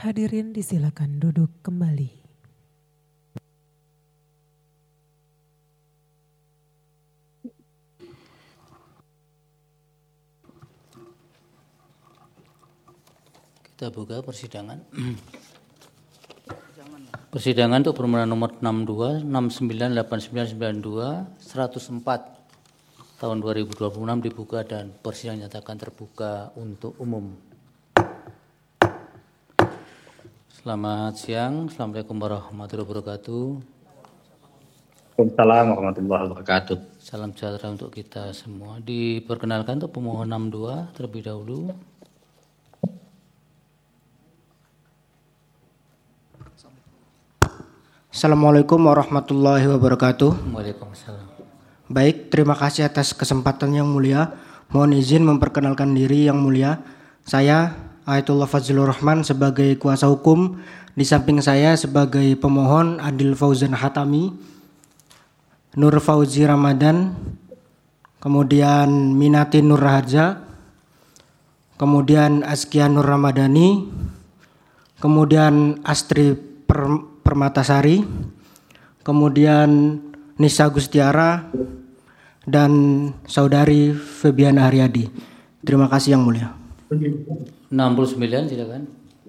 Hadirin disilakan duduk kembali. Kita buka persidangan. Persidangan untuk permohonan nomor 62, 69, 89, 92, 104 tahun 2026 dibuka dan persidangan nyatakan terbuka untuk umum. Selamat siang, Assalamualaikum warahmatullahi wabarakatuh. Waalaikumsalam warahmatullahi wabarakatuh. Salam sejahtera untuk kita semua. Diperkenalkan untuk pemohon 62 terlebih dahulu. Assalamualaikum warahmatullahi wabarakatuh. Waalaikumsalam. Baik, terima kasih atas kesempatan yang mulia. Mohon izin memperkenalkan diri yang mulia. Saya Ayatullah Fazlur Rahman sebagai kuasa hukum. Di samping saya sebagai pemohon Adil Fauzan Hatami, Nur Fauzi Ramadan, kemudian Minati Nur Raharja, kemudian Azkia Nur Ramadhani, kemudian Astri Permatasari, kemudian Nisa Gustiara, dan Saudari Febiana Haryadi. Terima kasih yang mulia. 69 silakan.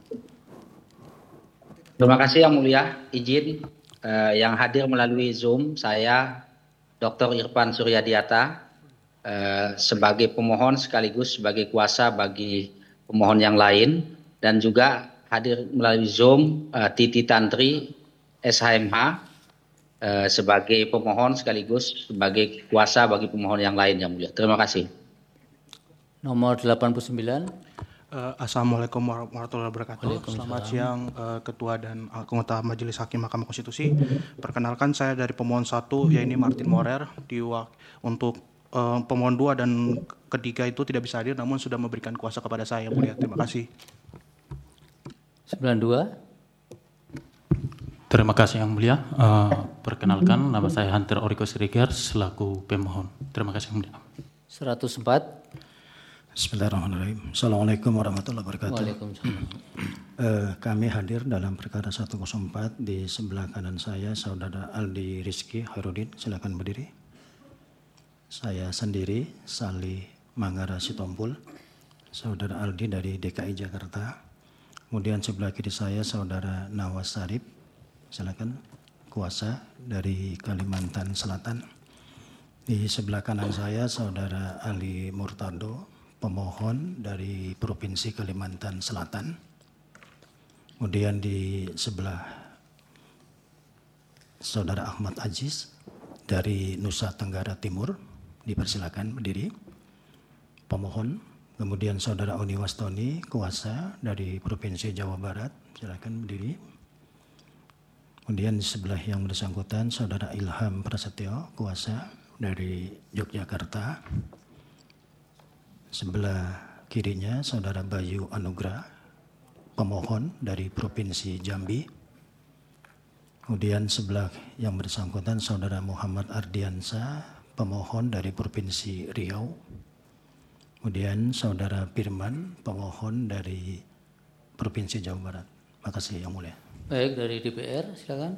Terima kasih yang mulia. Izin yang hadir melalui Zoom, saya Dr. Irfan Suryadiata sebagai pemohon sekaligus sebagai kuasa bagi pemohon yang lain, dan juga hadir melalui Zoom Titi Tantri SHMH sebagai pemohon sekaligus sebagai kuasa bagi pemohon yang lain yang mulia. Terima kasih. Nomor 89. Assalamualaikum warahmatullahi wabarakatuh. Selamat siang Ketua dan anggota Majelis Hakim Mahkamah Konstitusi. Perkenalkan, saya dari pemohon 1 yaitu Martin Morer. Untuk pemohon 2 dan ketiga itu tidak bisa hadir namun sudah memberikan kuasa kepada saya yang mulia. Terima kasih. 92. Terima kasih yang mulia. Perkenalkan, nama saya Hunter Oriko Siregar selaku pemohon. Terima kasih yang mulia. 104. Bismillahirrahmanirrahim. Assalamualaikum warahmatullahi wabarakatuh. Waalaikumsalam. Kami hadir dalam perkara 104. Di sebelah kanan saya Saudara Aldi Rizky Hairudin, silakan berdiri. Saya sendiri Salih Manggara Sitompul, Saudara Aldi dari DKI Jakarta. Kemudian sebelah kiri saya Saudara Nawas Sarip, silakan, kuasa dari Kalimantan Selatan. Di sebelah kanan saya Saudara Ali Murtado, pemohon dari Provinsi Kalimantan Selatan. Kemudian di sebelah Saudara Ahmad Aziz dari Nusa Tenggara Timur, dipersilakan berdiri, pemohon. Kemudian Saudara Oni Wastoni, kuasa dari Provinsi Jawa Barat, silakan berdiri. Kemudian di sebelah yang bersangkutan Saudara Ilham Prasetyo, kuasa dari Yogyakarta. Sebelah kirinya Saudara Bayu Anugrah, pemohon dari Provinsi Jambi. Kemudian sebelah yang bersangkutan Saudara Muhammad Ardiansa, pemohon dari Provinsi Riau. Kemudian Saudara Firman, pemohon dari Provinsi Jawa Barat. Makasih yang mulia. Baik, dari DPR silakan.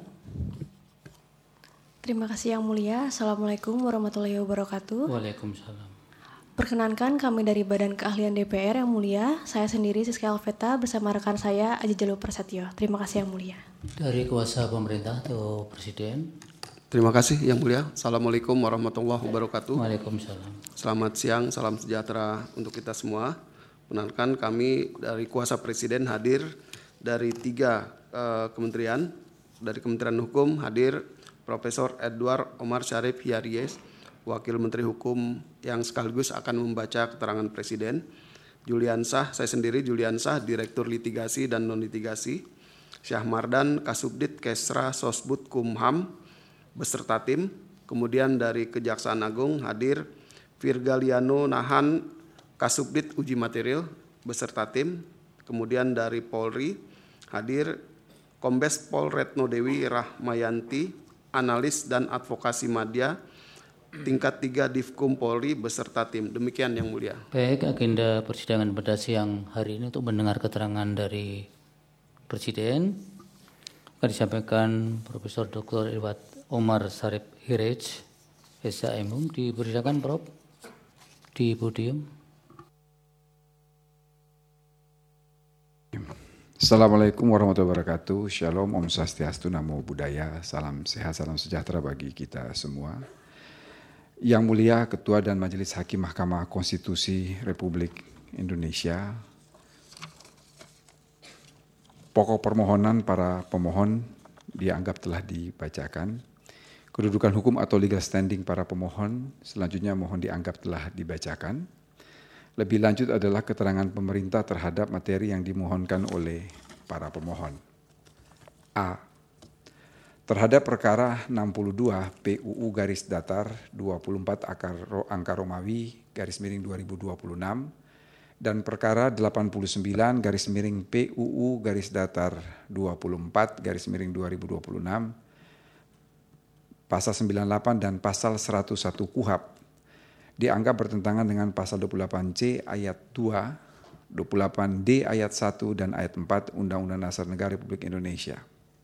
Terima kasih yang mulia. Assalamualaikum warahmatullahi wabarakatuh. Waalaikumsalam. Perkenankan, kami dari Badan Keahlian DPR yang mulia. Saya sendiri Siska Alveta bersama rekan saya Aji Jalul Prasetyo. Terima kasih yang mulia. Dari kuasa pemerintah atau Presiden. Terima kasih yang mulia. Assalamualaikum warahmatullahi wabarakatuh. Waalaikumsalam. Selamat siang, salam sejahtera untuk kita semua. Perkenalkan, kami dari kuasa Presiden hadir dari 3 kementerian. Dari Kementerian Hukum hadir Profesor Edward Omar Syarif Hiaries, Wakil Menteri Hukum yang sekaligus akan membaca keterangan Presiden. Juliansah, saya sendiri Juliansah, Direktur Litigasi dan Non-Litigasi. Syah Mardan, Kasubdit Kesra Sosbud Kumham, beserta tim. Kemudian dari Kejaksaan Agung hadir Virgaliano Nahan, Kasubdit Uji Material, beserta tim. Kemudian dari Polri hadir Kombes Pol Retno Dewi Rahmayanti, Analis dan Advokasi Madya, tingkat 3 Divkum Polri beserta tim. Demikian yang mulia. Baik, agenda persidangan pada siang hari ini untuk mendengar keterangan dari Presiden akan disampaikan Profesor Dr. Irwat Omar Sarip Hirej, SHM. Dipersilakan Prof di podium. Assalamualaikum warahmatullahi wabarakatuh. Shalom, Om Swastiastu, Namo Buddhaya. Salam sehat, salam sejahtera bagi kita semua. Yang mulia Ketua dan Majelis Hakim Mahkamah Konstitusi Republik Indonesia, pokok permohonan para pemohon dianggap telah dibacakan. Kedudukan hukum atau legal standing para pemohon selanjutnya mohon dianggap telah dibacakan. Lebih lanjut adalah keterangan pemerintah terhadap materi yang dimohonkan oleh para pemohon. A. Terhadap perkara 62 PUU garis datar 24 angka Romawi garis miring 2026 dan perkara 89 garis miring PUU garis datar 24 garis miring 2026 pasal 98 dan pasal 101 KUHP dianggap bertentangan dengan pasal 28C ayat 2, 28D ayat 1 dan ayat 4 Undang-Undang Dasar Negara Republik Indonesia.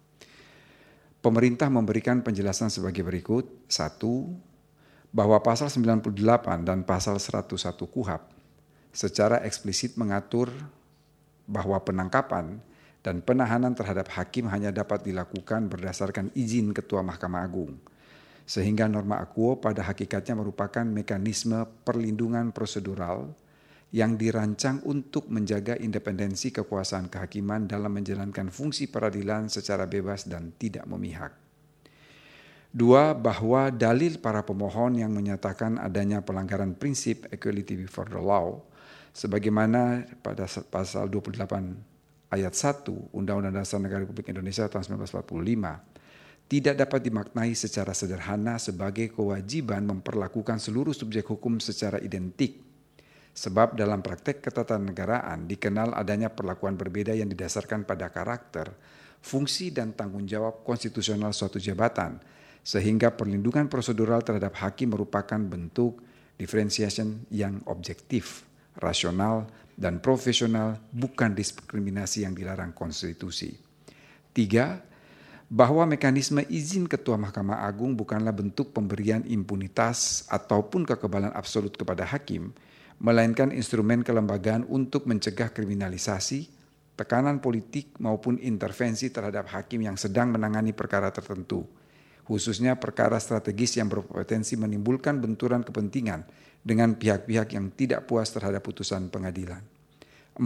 Pemerintah memberikan penjelasan sebagai berikut. 1. Bahwa pasal 98 dan pasal 101 KUHP secara eksplisit mengatur bahwa penangkapan dan penahanan terhadap hakim hanya dapat dilakukan berdasarkan izin Ketua Mahkamah Agung. Sehingga norma akuo pada hakikatnya merupakan mekanisme perlindungan prosedural yang dirancang untuk menjaga independensi kekuasaan kehakiman dalam menjalankan fungsi peradilan secara bebas dan tidak memihak. 2. Bahwa dalil para pemohon yang menyatakan adanya pelanggaran prinsip equality before the law sebagaimana pada pasal 28 ayat 1 Undang-Undang Dasar Negara Republik Indonesia tahun 1945 tidak dapat dimaknai secara sederhana sebagai kewajiban memperlakukan seluruh subjek hukum secara identik. Sebab dalam praktek ketatanegaraan dikenal adanya perlakuan berbeda yang didasarkan pada karakter, fungsi dan tanggung jawab konstitusional suatu jabatan, sehingga perlindungan prosedural terhadap hakim merupakan bentuk differentiation yang objektif, rasional, dan profesional, bukan diskriminasi yang dilarang konstitusi. 3. Bahwa mekanisme izin Ketua Mahkamah Agung bukanlah bentuk pemberian impunitas ataupun kekebalan absolut kepada hakim, melainkan instrumen kelembagaan untuk mencegah kriminalisasi, tekanan politik maupun intervensi terhadap hakim yang sedang menangani perkara tertentu, khususnya perkara strategis yang berpotensi menimbulkan benturan kepentingan dengan pihak-pihak yang tidak puas terhadap putusan pengadilan. 4.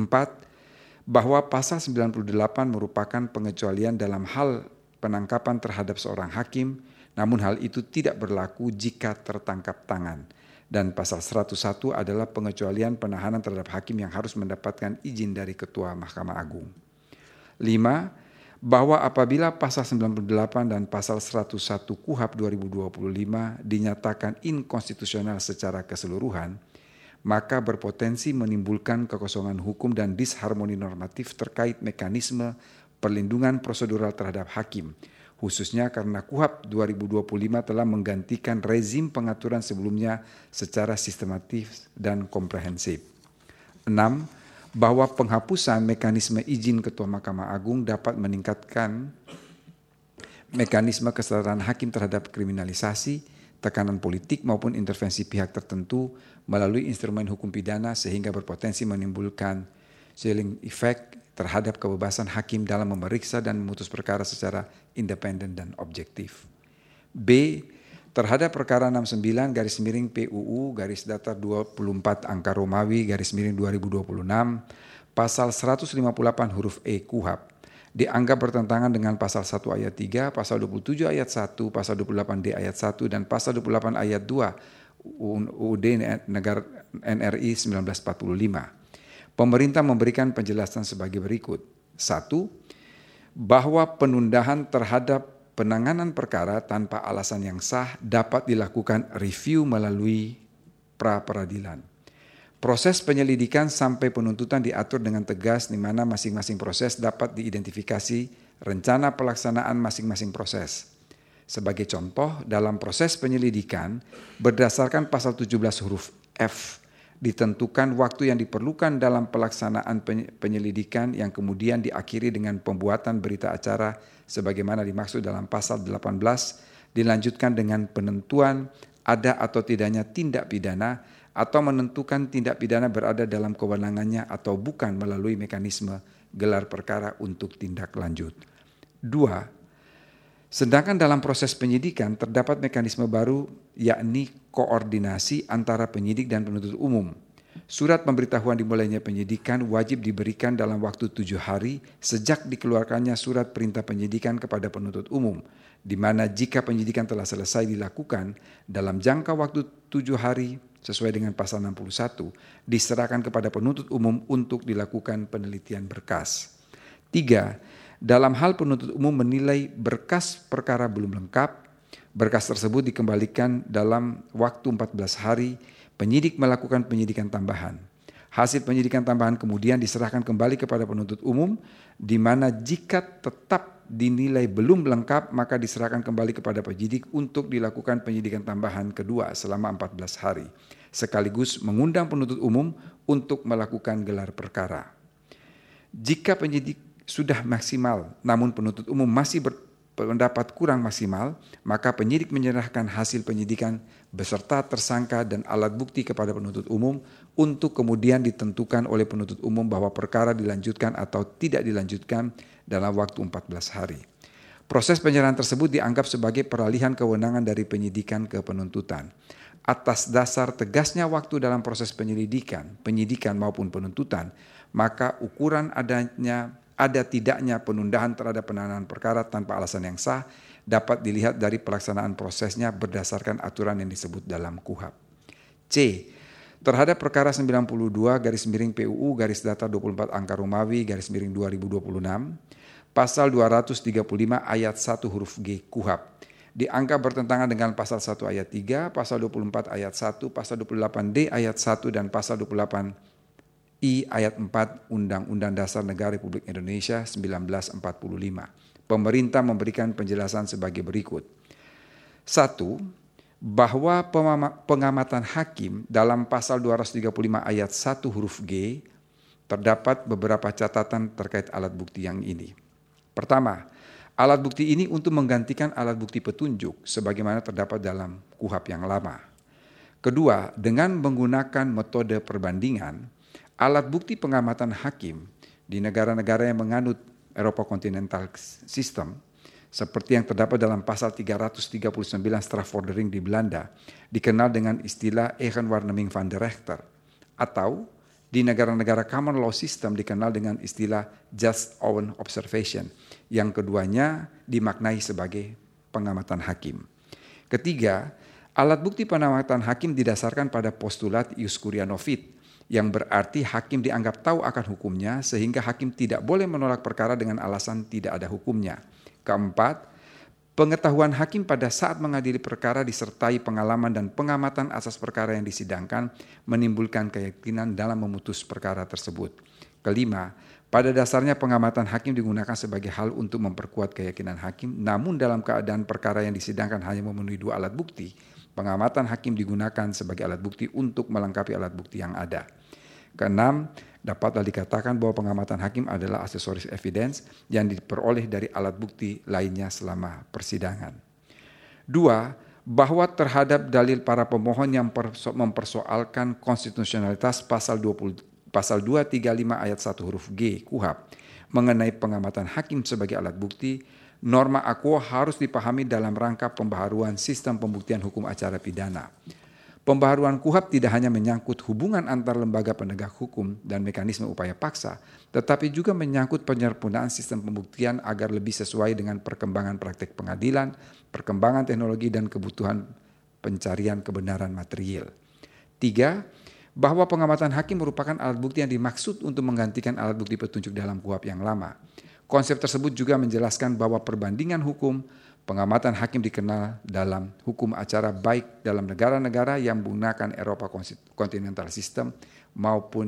Bahwa pasal 98 merupakan pengecualian dalam hal penangkapan terhadap seorang hakim, namun hal itu tidak berlaku jika tertangkap tangan. Dan pasal 101 adalah pengecualian penahanan terhadap hakim yang harus mendapatkan izin dari Ketua Mahkamah Agung. 5. Bahwa apabila pasal 98 dan pasal 101 KUHP 2025 dinyatakan inkonstitusional secara keseluruhan, maka berpotensi menimbulkan kekosongan hukum dan disharmoni normatif terkait mekanisme perlindungan prosedural terhadap hakim, khususnya karena KUHP 2025 telah menggantikan rezim pengaturan sebelumnya secara sistematis dan komprehensif. 6. Bahwa penghapusan mekanisme izin Ketua Mahkamah Agung dapat meningkatkan mekanisme kesetaraan hakim terhadap kriminalisasi, tekanan politik maupun intervensi pihak tertentu melalui instrumen hukum pidana sehingga berpotensi menimbulkan chilling effect terhadap kebebasan hakim dalam memeriksa dan memutus perkara secara independen dan objektif. B. Terhadap perkara 69 garis miring PUU garis datar 24 angka Romawi garis miring 2026 pasal 158 huruf E KUHP dianggap bertentangan dengan pasal 1 ayat 3, pasal 27 ayat 1, pasal 28D ayat 1 dan pasal 28 ayat 2 UUD Negara NRI 1945. Pemerintah memberikan penjelasan sebagai berikut. 1. Bahwa penundaan terhadap penanganan perkara tanpa alasan yang sah dapat dilakukan review melalui pra-peradilan. Proses penyelidikan sampai penuntutan diatur dengan tegas di mana masing-masing proses dapat diidentifikasi rencana pelaksanaan masing-masing proses. Sebagai contoh, dalam proses penyelidikan berdasarkan pasal 17 huruf F ditentukan waktu yang diperlukan dalam pelaksanaan penyelidikan yang kemudian diakhiri dengan pembuatan berita acara sebagaimana dimaksud dalam pasal 18, dilanjutkan dengan penentuan ada atau tidaknya tindak pidana atau menentukan tindak pidana berada dalam kewenangannya atau bukan melalui mekanisme gelar perkara untuk tindak lanjut. 2. Sedangkan dalam proses penyidikan terdapat mekanisme baru yakni koordinasi antara penyidik dan penuntut umum. Surat pemberitahuan dimulainya penyidikan wajib diberikan dalam waktu 7 hari sejak dikeluarkannya surat perintah penyidikan kepada penuntut umum, di mana jika penyidikan telah selesai dilakukan dalam jangka waktu 7 hari sesuai dengan pasal 61, diserahkan kepada penuntut umum untuk dilakukan penelitian berkas. 3. Dalam hal penuntut umum menilai berkas perkara belum lengkap, berkas tersebut dikembalikan dalam waktu 14 hari, penyidik melakukan penyidikan tambahan. Hasil penyidikan tambahan kemudian diserahkan kembali kepada penuntut umum, di mana jika tetap dinilai belum lengkap, maka diserahkan kembali kepada penyidik untuk dilakukan penyidikan tambahan kedua selama 14 hari, sekaligus mengundang penuntut umum untuk melakukan gelar perkara. Jika penyidik sudah maksimal, namun penuntut umum masih berpendapat kurang maksimal, maka penyidik menyerahkan hasil penyidikan beserta tersangka dan alat bukti kepada penuntut umum untuk kemudian ditentukan oleh penuntut umum bahwa perkara dilanjutkan atau tidak dilanjutkan dalam waktu 14 hari. Proses penyerahan tersebut dianggap sebagai peralihan kewenangan dari penyidikan ke penuntutan. Atas dasar tegasnya waktu dalam proses penyidikan maupun penuntutan, maka ukuran ada tidaknya penundaan terhadap penanganan perkara tanpa alasan yang sah dapat dilihat dari pelaksanaan prosesnya berdasarkan aturan yang disebut dalam KUHAP. C. Terhadap perkara 92/PUU /Data 24 angka Romawi /2026, pasal 235 ayat 1 huruf G KUHAP dianggap bertentangan dengan pasal 1 ayat 3, pasal 24 ayat 1, pasal 28D ayat 1 dan pasal 28 I ayat 4 Undang-Undang Dasar Negara Republik Indonesia 1945. Pemerintah memberikan penjelasan sebagai berikut. 1. Bahwa pengamatan hakim dalam pasal 235 ayat 1 huruf G terdapat beberapa catatan terkait alat bukti yang ini. Pertama, alat bukti ini untuk menggantikan alat bukti petunjuk sebagaimana terdapat dalam KUHAP yang lama. Kedua, dengan menggunakan metode perbandingan, alat bukti pengamatan hakim di negara-negara yang menganut Eropa Continental System, seperti yang terdapat dalam pasal 339 Strafvordering di Belanda, dikenal dengan istilah Eigenwaarneming van de Rechter, atau di negara-negara Common Law System dikenal dengan istilah Just Own Observation, yang keduanya dimaknai sebagai pengamatan hakim. Ketiga, alat bukti pengamatan hakim didasarkan pada postulat ius curia novit, yang berarti hakim dianggap tahu akan hukumnya sehingga hakim tidak boleh menolak perkara dengan alasan tidak ada hukumnya. Keempat, pengetahuan hakim pada saat mengadili perkara disertai pengalaman dan pengamatan asas perkara yang disidangkan menimbulkan keyakinan dalam memutus perkara tersebut. Kelima, pada dasarnya pengamatan hakim digunakan sebagai hal untuk memperkuat keyakinan hakim, namun dalam keadaan perkara yang disidangkan hanya memenuhi 2 alat bukti, pengamatan hakim digunakan sebagai alat bukti untuk melengkapi alat bukti yang ada. Keenam, dapatlah dikatakan bahwa pengamatan hakim adalah aksesoris evidence yang diperoleh dari alat bukti lainnya selama persidangan. 2. Bahwa terhadap dalil para pemohon yang mempersoalkan konstitusionalitas pasal 235 ayat 1 huruf G KUHAP mengenai pengamatan hakim sebagai alat bukti, norma aquo harus dipahami dalam rangka pembaharuan sistem pembuktian hukum acara pidana. Pembaharuan KUHAP tidak hanya menyangkut hubungan antar lembaga penegak hukum dan mekanisme upaya paksa, tetapi juga menyangkut penyempurnaan sistem pembuktian agar lebih sesuai dengan perkembangan praktik pengadilan, perkembangan teknologi dan kebutuhan pencarian kebenaran material. 3. Bahwa pengamatan hakim merupakan alat bukti yang dimaksud untuk menggantikan alat bukti petunjuk dalam KUHAP yang lama. Konsep tersebut juga menjelaskan bahwa perbandingan hukum, pengamatan hakim dikenal dalam hukum acara baik dalam negara-negara yang menggunakan Eropa Continental System maupun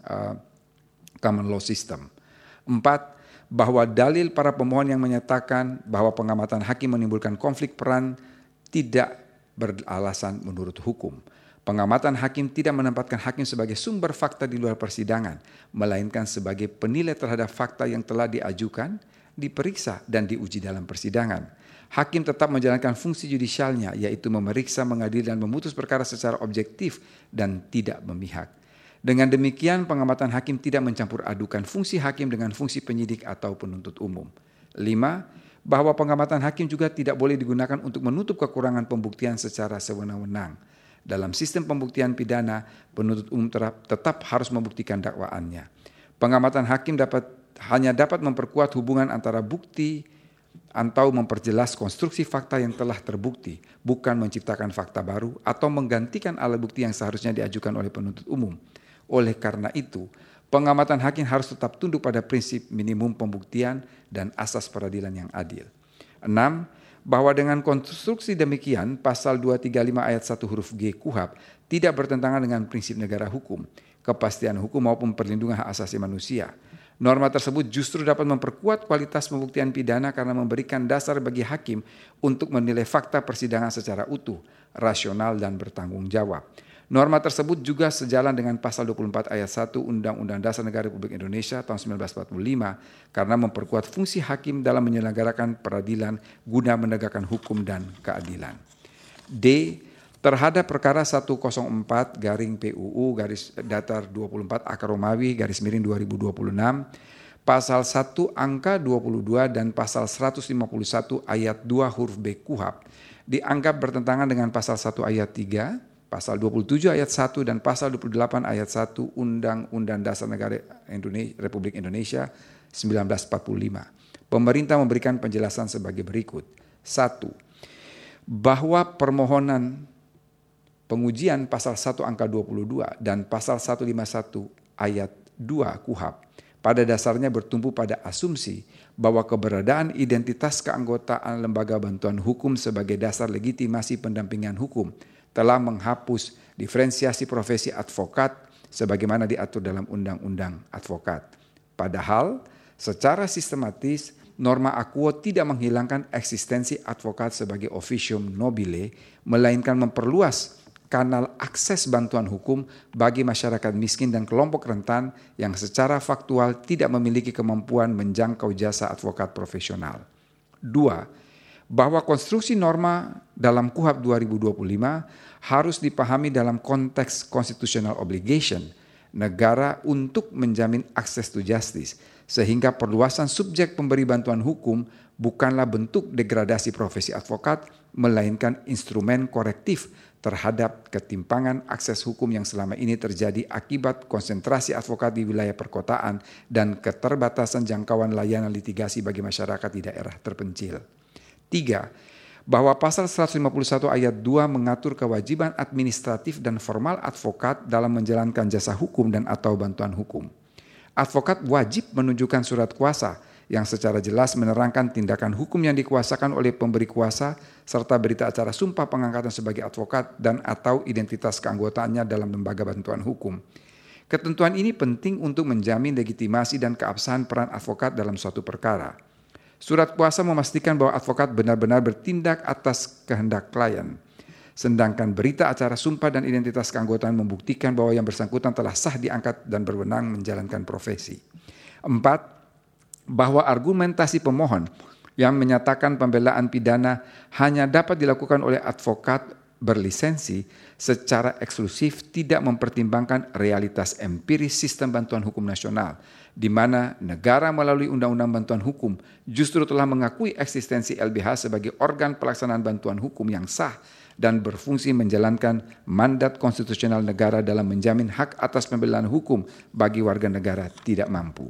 Common Law System. 4. Bahwa dalil para pemohon yang menyatakan bahwa pengamatan hakim menimbulkan konflik peran tidak beralasan menurut hukum. Pengamatan hakim tidak menempatkan hakim sebagai sumber fakta di luar persidangan, melainkan sebagai penilai terhadap fakta yang telah diajukan, diperiksa, dan diuji dalam persidangan. Hakim tetap menjalankan fungsi judisialnya, yaitu memeriksa, mengadili, dan memutus perkara secara objektif dan tidak memihak. Dengan demikian, pengamatan hakim tidak mencampur adukan fungsi hakim dengan fungsi penyidik atau penuntut umum. 5. Bahwa pengamatan hakim juga tidak boleh digunakan untuk menutup kekurangan pembuktian secara sewenang-wenang. Dalam sistem pembuktian pidana, penuntut umum tetap harus membuktikan dakwaannya. Pengamatan hakim hanya dapat memperkuat hubungan antara bukti atau memperjelas konstruksi fakta yang telah terbukti, bukan menciptakan fakta baru atau menggantikan alat bukti yang seharusnya diajukan oleh penuntut umum. Oleh karena itu, pengamatan hakim harus tetap tunduk pada prinsip minimum pembuktian dan asas peradilan yang adil. 6. Bahwa dengan konstruksi demikian, pasal 235 ayat 1 huruf G KUHP tidak bertentangan dengan prinsip negara hukum, kepastian hukum maupun perlindungan hak asasi manusia. Norma tersebut justru dapat memperkuat kualitas pembuktian pidana karena memberikan dasar bagi hakim untuk menilai fakta persidangan secara utuh, rasional, dan bertanggung jawab. Norma tersebut juga sejalan dengan pasal 24 ayat 1 Undang-Undang Dasar Negara Republik Indonesia tahun 1945 karena memperkuat fungsi hakim dalam menyelenggarakan peradilan guna menegakkan hukum dan keadilan. D. Terhadap perkara 104/GPUU-24/2026 pasal 1 angka 22 dan pasal 151 ayat 2 huruf B KUHP dianggap bertentangan dengan pasal 1 ayat 3, pasal 27 ayat 1 dan pasal 28 ayat 1 Undang-Undang Dasar Negara Republik Indonesia 1945. Pemerintah memberikan penjelasan sebagai berikut. 1. Bahwa permohonan pengujian pasal 1 angka 22 dan pasal 151 ayat 2 KUHP pada dasarnya bertumpu pada asumsi bahwa keberadaan identitas keanggotaan lembaga bantuan hukum sebagai dasar legitimasi pendampingan hukum telah menghapus diferensiasi profesi advokat sebagaimana diatur dalam Undang-Undang Advokat. Padahal secara sistematis norma aquo tidak menghilangkan eksistensi advokat sebagai officium nobile, melainkan memperluas kanal akses bantuan hukum bagi masyarakat miskin dan kelompok rentan yang secara faktual tidak memiliki kemampuan menjangkau jasa advokat profesional. 2. Bahwa konstruksi norma dalam KUHP 2025 harus dipahami dalam konteks constitutional obligation negara untuk menjamin access to justice, sehingga perluasan subjek pemberi bantuan hukum bukanlah bentuk degradasi profesi advokat, melainkan instrumen korektif terhadap ketimpangan akses hukum yang selama ini terjadi akibat konsentrasi advokat di wilayah perkotaan dan keterbatasan jangkauan layanan litigasi bagi masyarakat di daerah terpencil. 3. Bahwa pasal 151 ayat 2 mengatur kewajiban administratif dan formal advokat dalam menjalankan jasa hukum dan atau bantuan hukum. Advokat wajib menunjukkan surat kuasa yang secara jelas menerangkan tindakan hukum yang dikuasakan oleh pemberi kuasa serta berita acara sumpah pengangkatan sebagai advokat dan atau identitas keanggotaannya dalam lembaga bantuan hukum. Ketentuan ini penting untuk menjamin legitimasi dan keabsahan peran advokat dalam suatu perkara. Surat kuasa memastikan bahwa advokat benar-benar bertindak atas kehendak klien. Sedangkan berita acara sumpah dan identitas keanggotaan membuktikan bahwa yang bersangkutan telah sah diangkat dan berwenang menjalankan profesi. 4. Bahwa argumentasi pemohon yang menyatakan pembelaan pidana hanya dapat dilakukan oleh advokat berlisensi secara eksklusif tidak mempertimbangkan realitas empiris sistem bantuan hukum nasional, di mana negara melalui Undang-Undang Bantuan Hukum justru telah mengakui eksistensi LBH sebagai organ pelaksanaan bantuan hukum yang sah dan berfungsi menjalankan mandat konstitusional negara dalam menjamin hak atas pembelaan hukum bagi warga negara tidak mampu.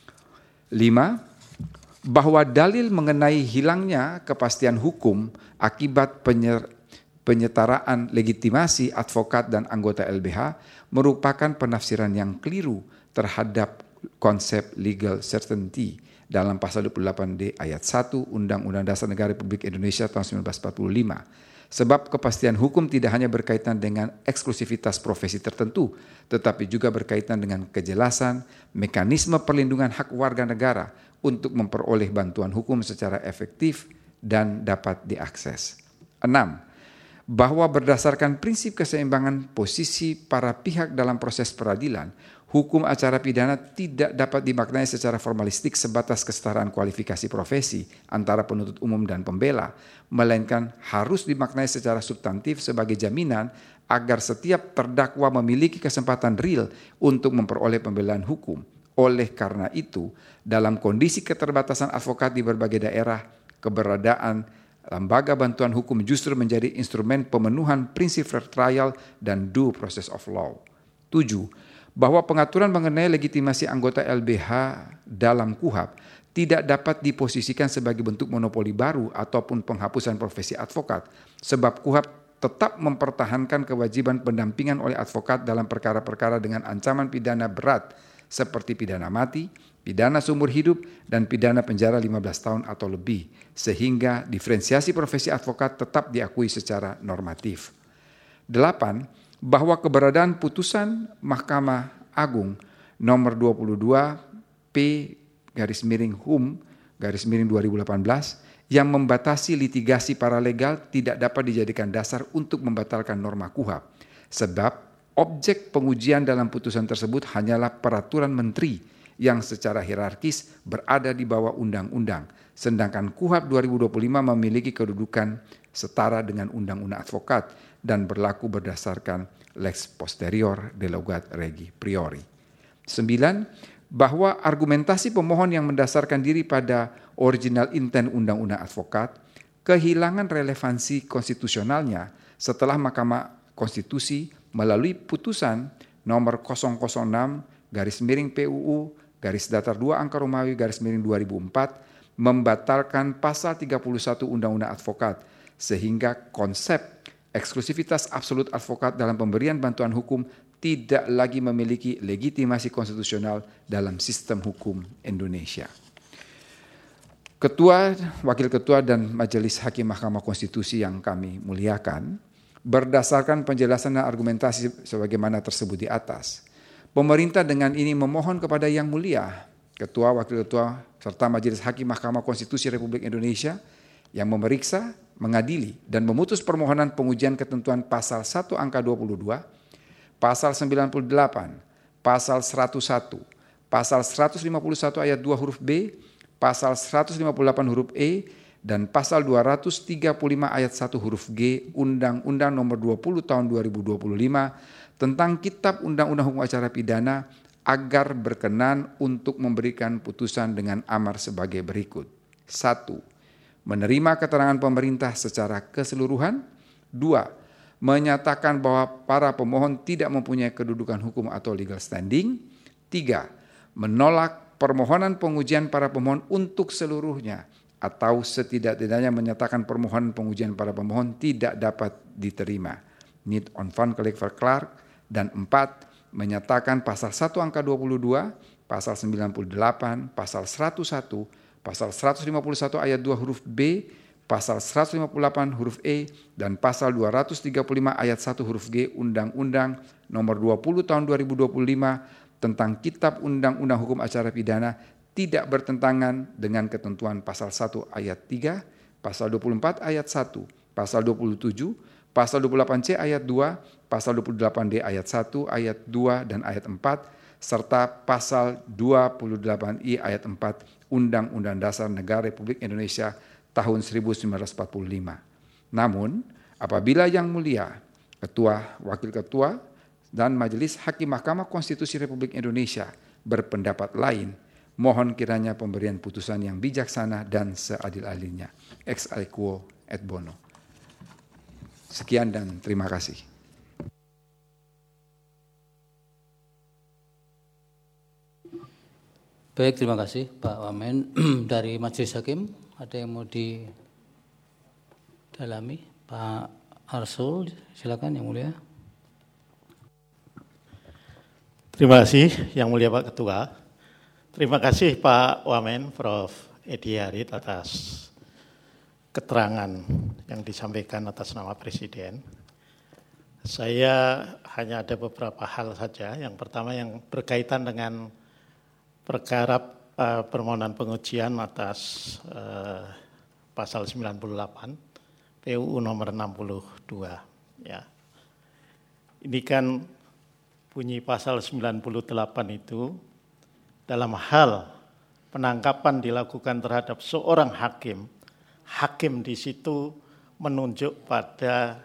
5. Bahwa dalil mengenai hilangnya kepastian hukum akibat penyetaraan legitimasi advokat dan anggota LBH merupakan penafsiran yang keliru terhadap konsep legal certainty dalam pasal 28D ayat 1 Undang-Undang Dasar Negara Republik Indonesia tahun 1945. Sebab kepastian hukum tidak hanya berkaitan dengan eksklusivitas profesi tertentu, tetapi juga berkaitan dengan kejelasan mekanisme perlindungan hak warga negara untuk memperoleh bantuan hukum secara efektif dan dapat diakses. 6. bahwa berdasarkan prinsip keseimbangan posisi para pihak dalam proses peradilan, hukum acara pidana tidak dapat dimaknai secara formalistik sebatas kesetaraan kualifikasi profesi antara penuntut umum dan pembela, melainkan harus dimaknai secara substantif sebagai jaminan agar setiap terdakwa memiliki kesempatan real untuk memperoleh pembelaan hukum. Oleh karena itu, dalam kondisi keterbatasan advokat di berbagai daerah, keberadaan lembaga bantuan hukum justru menjadi instrumen pemenuhan prinsip fair trial dan due process of law. 7. Bahwa pengaturan mengenai legitimasi anggota LBH dalam KUHAP tidak dapat diposisikan sebagai bentuk monopoli baru ataupun penghapusan profesi advokat, sebab KUHAP tetap mempertahankan kewajiban pendampingan oleh advokat dalam perkara-perkara dengan ancaman pidana berat seperti pidana mati, pidana seumur hidup, dan pidana penjara 15 tahun atau lebih, sehingga diferensiasi profesi advokat tetap diakui secara normatif. 8. Bahwa keberadaan putusan Mahkamah Agung nomor 22 P/HUM/2018 yang membatasi litigasi paralegal tidak dapat dijadikan dasar untuk membatalkan norma KUHAP, sebab objek pengujian dalam putusan tersebut hanyalah peraturan menteri yang secara hierarkis berada di bawah undang-undang, sedangkan KUHAP 2025 memiliki kedudukan setara dengan undang-undang advokat dan berlaku berdasarkan lex posterior derogat regi priori. 9. Bahwa argumentasi pemohon yang mendasarkan diri pada original intent undang-undang advokat kehilangan relevansi konstitusionalnya setelah Mahkamah Konstitusi melalui putusan nomor 006/PUU/2/2004 membatalkan pasal 31 Undang-Undang Advokat, sehingga konsep eksklusivitas absolut advokat dalam pemberian bantuan hukum tidak lagi memiliki legitimasi konstitusional dalam sistem hukum Indonesia. Ketua, Wakil Ketua, dan Majelis Hakim Mahkamah Konstitusi yang kami muliakan, berdasarkan penjelasan dan argumentasi sebagaimana tersebut di atas, pemerintah dengan ini memohon kepada Yang Mulia, Ketua, Wakil Ketua, serta Majelis Hakim Mahkamah Konstitusi Republik Indonesia yang memeriksa, mengadili, dan memutus permohonan pengujian ketentuan pasal 1 angka 22, pasal 98, pasal 101, pasal 151 ayat 2 huruf B, pasal 158 huruf E, dan pasal 235 ayat 1 huruf G Undang-Undang Nomor 20 Tahun 2025 tentang Kitab Undang-Undang Hukum Acara Pidana agar berkenan untuk memberikan putusan dengan amar sebagai berikut. 1. Menerima keterangan pemerintah secara keseluruhan. 2. Menyatakan bahwa para pemohon tidak mempunyai kedudukan hukum atau legal standing. 3. Menolak permohonan pengujian para pemohon untuk seluruhnya atau setidak-tidaknya menyatakan permohonan pengujian para pemohon tidak dapat diterima. Need on Fund Clark. Dan 4. Menyatakan pasal 1 angka 22, pasal 98, pasal 101, pasal 151 ayat 2 huruf B, pasal 158 huruf E, dan pasal 235 ayat 1 huruf G Undang-Undang Nomor 20 Tahun 2025 tentang Kitab Undang-Undang Hukum Acara Pidana tidak bertentangan dengan ketentuan pasal 1 ayat 3, pasal 24 ayat 1, pasal 27, pasal 28C ayat 2, pasal 28D ayat 1, ayat 2, dan ayat 4, serta pasal 28I ayat 4 Undang-Undang Dasar Negara Republik Indonesia tahun 1945. Namun, apabila Yang Mulia, Ketua, Wakil Ketua, dan Majelis Hakim Mahkamah Konstitusi Republik Indonesia berpendapat lain, mohon kiranya pemberian putusan yang bijaksana dan seadil-adilnya. Ex aequo et bono. Sekian dan terima kasih. Baik, terima kasih Pak Wamen. Dari Majelis Hakim, ada yang mau didalami? Pak Arsul, silakan Yang Mulia. Terima kasih Yang Mulia Pak Ketua. Terima kasih Pak Wamen, Prof. Edi Harit atas keterangan yang disampaikan atas nama Presiden. Saya hanya ada beberapa hal saja. Yang pertama yang berkaitan dengan perkara permohonan pengujian atas pasal 98 PUU nomor 62 ya. Ini kan bunyi pasal 98 itu dalam hal penangkapan dilakukan terhadap seorang hakim, hakim di situ menunjuk pada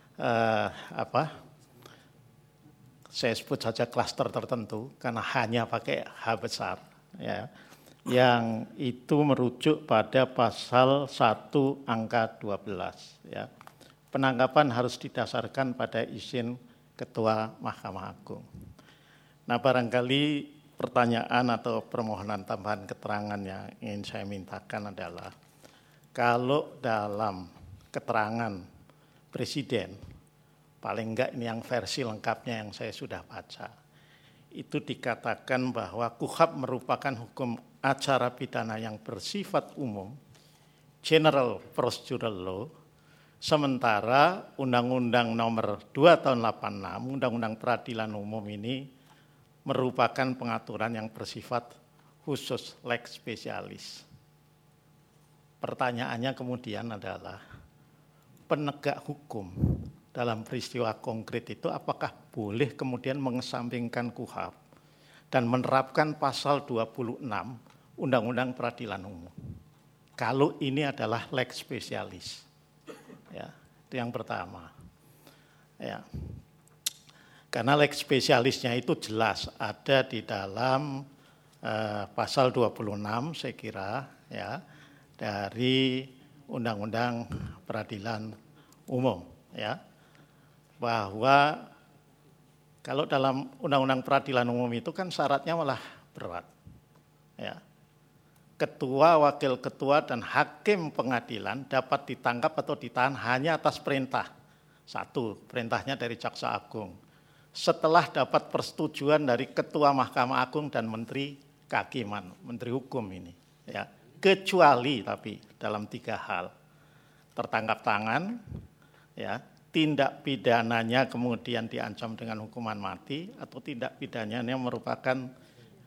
saya sebut saja klaster tertentu karena hanya pakai H besar ya, yang itu merujuk pada pasal 1 angka 12 ya. Penangkapan harus didasarkan pada izin Ketua Mahkamah Agung. Nah, barangkali pertanyaan atau permohonan tambahan keterangan yang ingin saya mintakan adalah kalau dalam keterangan Presiden, paling enggak ini yang versi lengkapnya yang saya sudah baca, itu dikatakan bahwa KUHP merupakan hukum acara pidana yang bersifat umum, general procedural law, sementara Undang-Undang nomor 2 tahun 86, Undang-Undang Peradilan Umum ini merupakan pengaturan yang bersifat khusus lex specialis. Pertanyaannya kemudian adalah, penegak hukum dalam peristiwa konkret itu apakah boleh kemudian mengesampingkan KUHP dan menerapkan pasal 26 Undang-Undang Peradilan Umum? Kalau ini adalah lex specialis. Ya, itu yang pertama. Ya. Karena lex spesialisnya itu jelas ada di dalam pasal 26 saya kira ya dari Undang-Undang Peradilan Umum ya, bahwa kalau dalam Undang-Undang Peradilan Umum itu kan syaratnya malah berat ya. Ketua, wakil ketua, dan hakim pengadilan dapat ditangkap atau ditahan hanya atas perintah. Satu, perintahnya dari Jaksa Agung. Setelah dapat persetujuan dari Ketua Mahkamah Agung dan Menteri Kehakiman, Menteri Hukum ini. Ya. Kecuali tapi dalam 3 hal. Tertangkap tangan, ya, tindak pidananya kemudian diancam dengan hukuman mati, atau tindak pidananya merupakan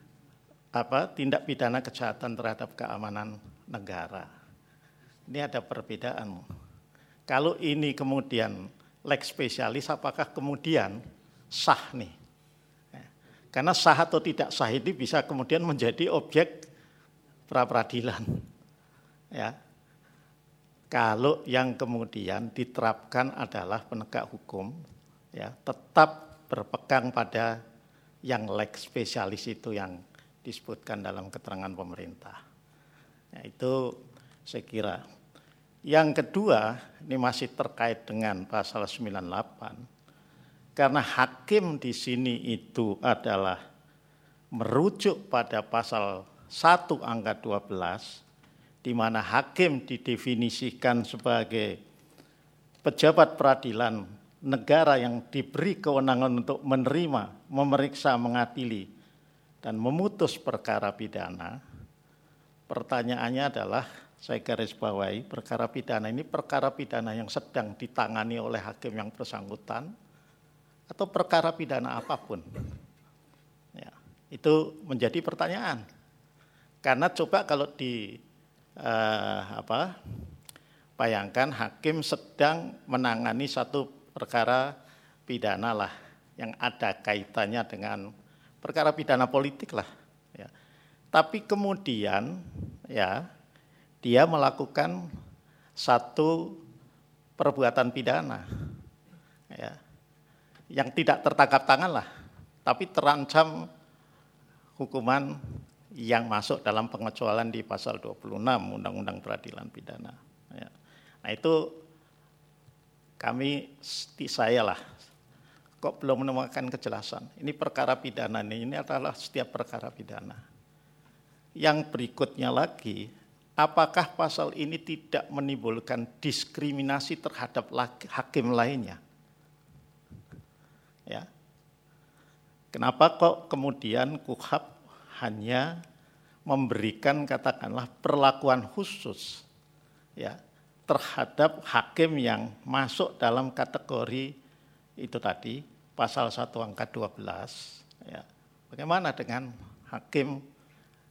tindak pidana kejahatan terhadap keamanan negara. Ini ada perbedaan. Kalau ini kemudian lex spesialis, apakah kemudian sah nih? Karena sah atau tidak sah ini bisa kemudian menjadi objek pra-peradilan. Ya. Kalau yang kemudian diterapkan adalah penegak hukum, ya, tetap berpegang pada yang lex spesialis itu yang disebutkan dalam keterangan pemerintah. Ya, itu saya kira. Yang kedua, ini masih terkait dengan pasal 98. Karena hakim di sini itu adalah merujuk pada pasal 1 angka 12, di mana hakim didefinisikan sebagai pejabat peradilan negara yang diberi kewenangan untuk menerima, memeriksa, mengadili, dan memutus perkara pidana. Pertanyaannya adalah, saya garis bawahi, perkara pidana ini perkara pidana yang sedang ditangani oleh hakim yang bersangkutan atau perkara pidana apapun. Ya, itu menjadi pertanyaan. Karena coba kalau bayangkan hakim sedang menangani satu perkara pidana lah yang ada kaitannya dengan perkara pidana politik lah. Ya. Tapi kemudian ya dia melakukan satu perbuatan pidana ya, yang tidak tertangkap tangan lah, tapi terancam hukuman yang masuk dalam pengecualian di pasal 26 Undang-Undang Peradilan Pidana. Ya. Nah itu saya lah, kok belum menemukan kejelasan. Ini perkara pidana ini adalah setiap perkara pidana. Yang berikutnya lagi, apakah pasal ini tidak menimbulkan diskriminasi terhadap hakim lainnya? Ya. Kenapa kok kemudian KUHP hanya memberikan katakanlah perlakuan khusus ya terhadap hakim yang masuk dalam kategori itu tadi pasal 1 angka 12 ya. Bagaimana dengan hakim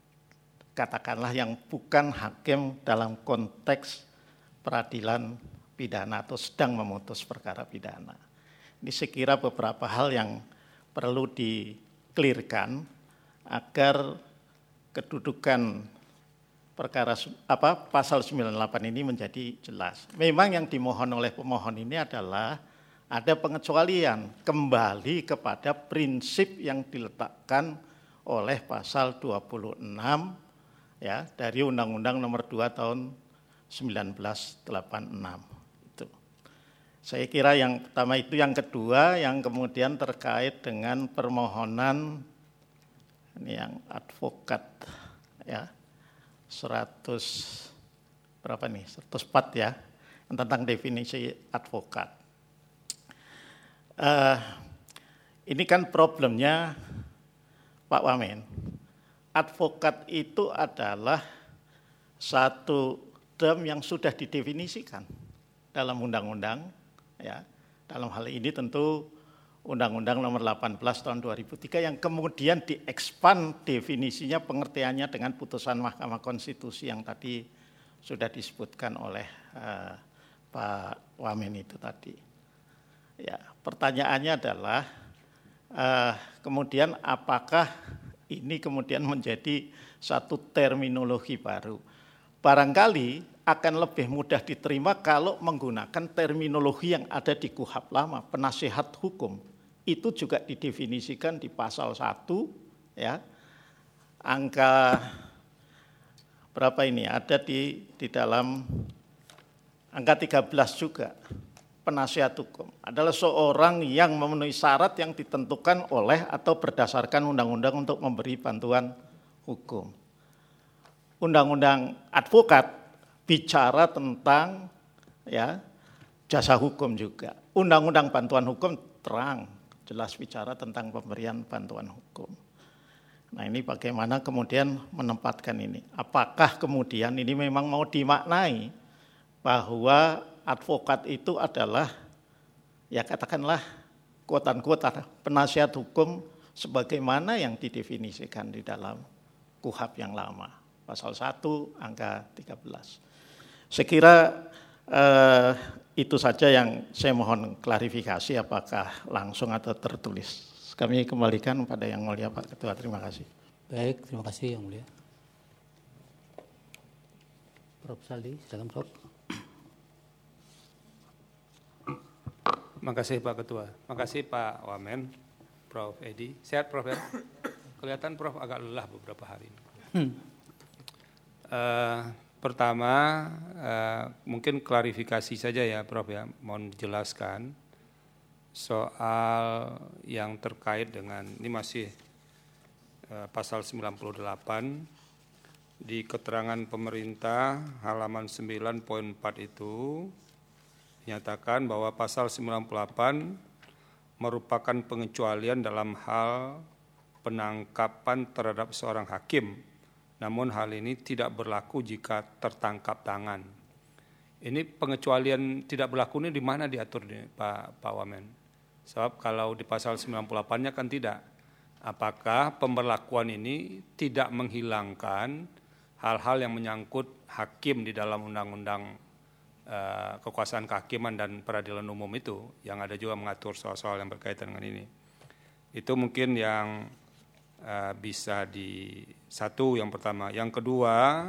katakanlah yang bukan hakim dalam konteks peradilan pidana atau sedang memutus perkara pidana. Ini saya kira beberapa hal yang perlu di-clearkan agar kedudukan perkara pasal 98 ini menjadi jelas. Memang yang dimohon oleh pemohon ini adalah ada pengecualian kembali kepada prinsip yang diletakkan oleh pasal 26 ya dari Undang-Undang Nomor 2 Tahun 1986 itu. Saya kira yang pertama itu, yang kedua yang kemudian terkait dengan permohonan ini yang advokat ya 104 ya tentang definisi advokat. Ini kan problemnya Pak Wamen, advokat itu adalah satu term yang sudah didefinisikan dalam undang-undang ya. Dalam hal ini tentu Undang-Undang Nomor 18 Tahun 2003 yang kemudian diekspand definisinya, pengertiannya dengan putusan Mahkamah Konstitusi yang tadi sudah disebutkan oleh Pak Wamen itu tadi. Ya, pertanyaannya adalah kemudian apakah ini kemudian menjadi satu terminologi baru? Barangkali akan lebih mudah diterima kalau menggunakan terminologi yang ada di KUHP lama, penasihat hukum. Itu juga didefinisikan di pasal 1 ya. Angka berapa ini? Ada di dalam angka 13 juga. Penasihat hukum adalah seorang yang memenuhi syarat yang ditentukan oleh atau berdasarkan undang-undang untuk memberi bantuan hukum. Undang-undang advokat bicara tentang ya jasa hukum juga. Undang-undang bantuan hukum terang jelas bicara tentang pemberian bantuan hukum. Nah, ini bagaimana kemudian menempatkan ini? Apakah kemudian ini memang mau dimaknai bahwa advokat itu adalah ya katakanlah quote-unquote penasihat hukum sebagaimana yang didefinisikan di dalam KUHP yang lama, pasal 1 angka 13. Saya kira itu saja yang saya mohon klarifikasi, apakah langsung atau tertulis. Kami kembalikan pada Yang Mulia Pak Ketua. Terima kasih. Baik, terima kasih Yang Mulia. Prof. Saldi, silakan Prof. Terima kasih Pak Ketua. Terima kasih Pak Wamen, Prof. Edi. Sehat Prof ya? Kelihatan Prof agak lelah beberapa hari ini. Pertama, mungkin klarifikasi saja ya Prof ya, mohon dijelaskan soal yang terkait dengan, ini masih pasal 98 di keterangan pemerintah halaman 9.4 itu dinyatakan bahwa pasal 98 merupakan pengecualian dalam hal penangkapan terhadap seorang hakim. Namun hal ini tidak berlaku jika tertangkap tangan. Ini pengecualian tidak berlaku ini di mana diatur Pak Wamen? Sebab kalau di pasal 98-nya kan tidak. Apakah pemberlakuan ini tidak menghilangkan hal-hal yang menyangkut hakim di dalam undang-undang kekuasaan kehakiman dan peradilan umum itu, yang ada juga mengatur soal-soal yang berkaitan dengan ini. Itu mungkin yang bisa di satu yang pertama. Yang kedua,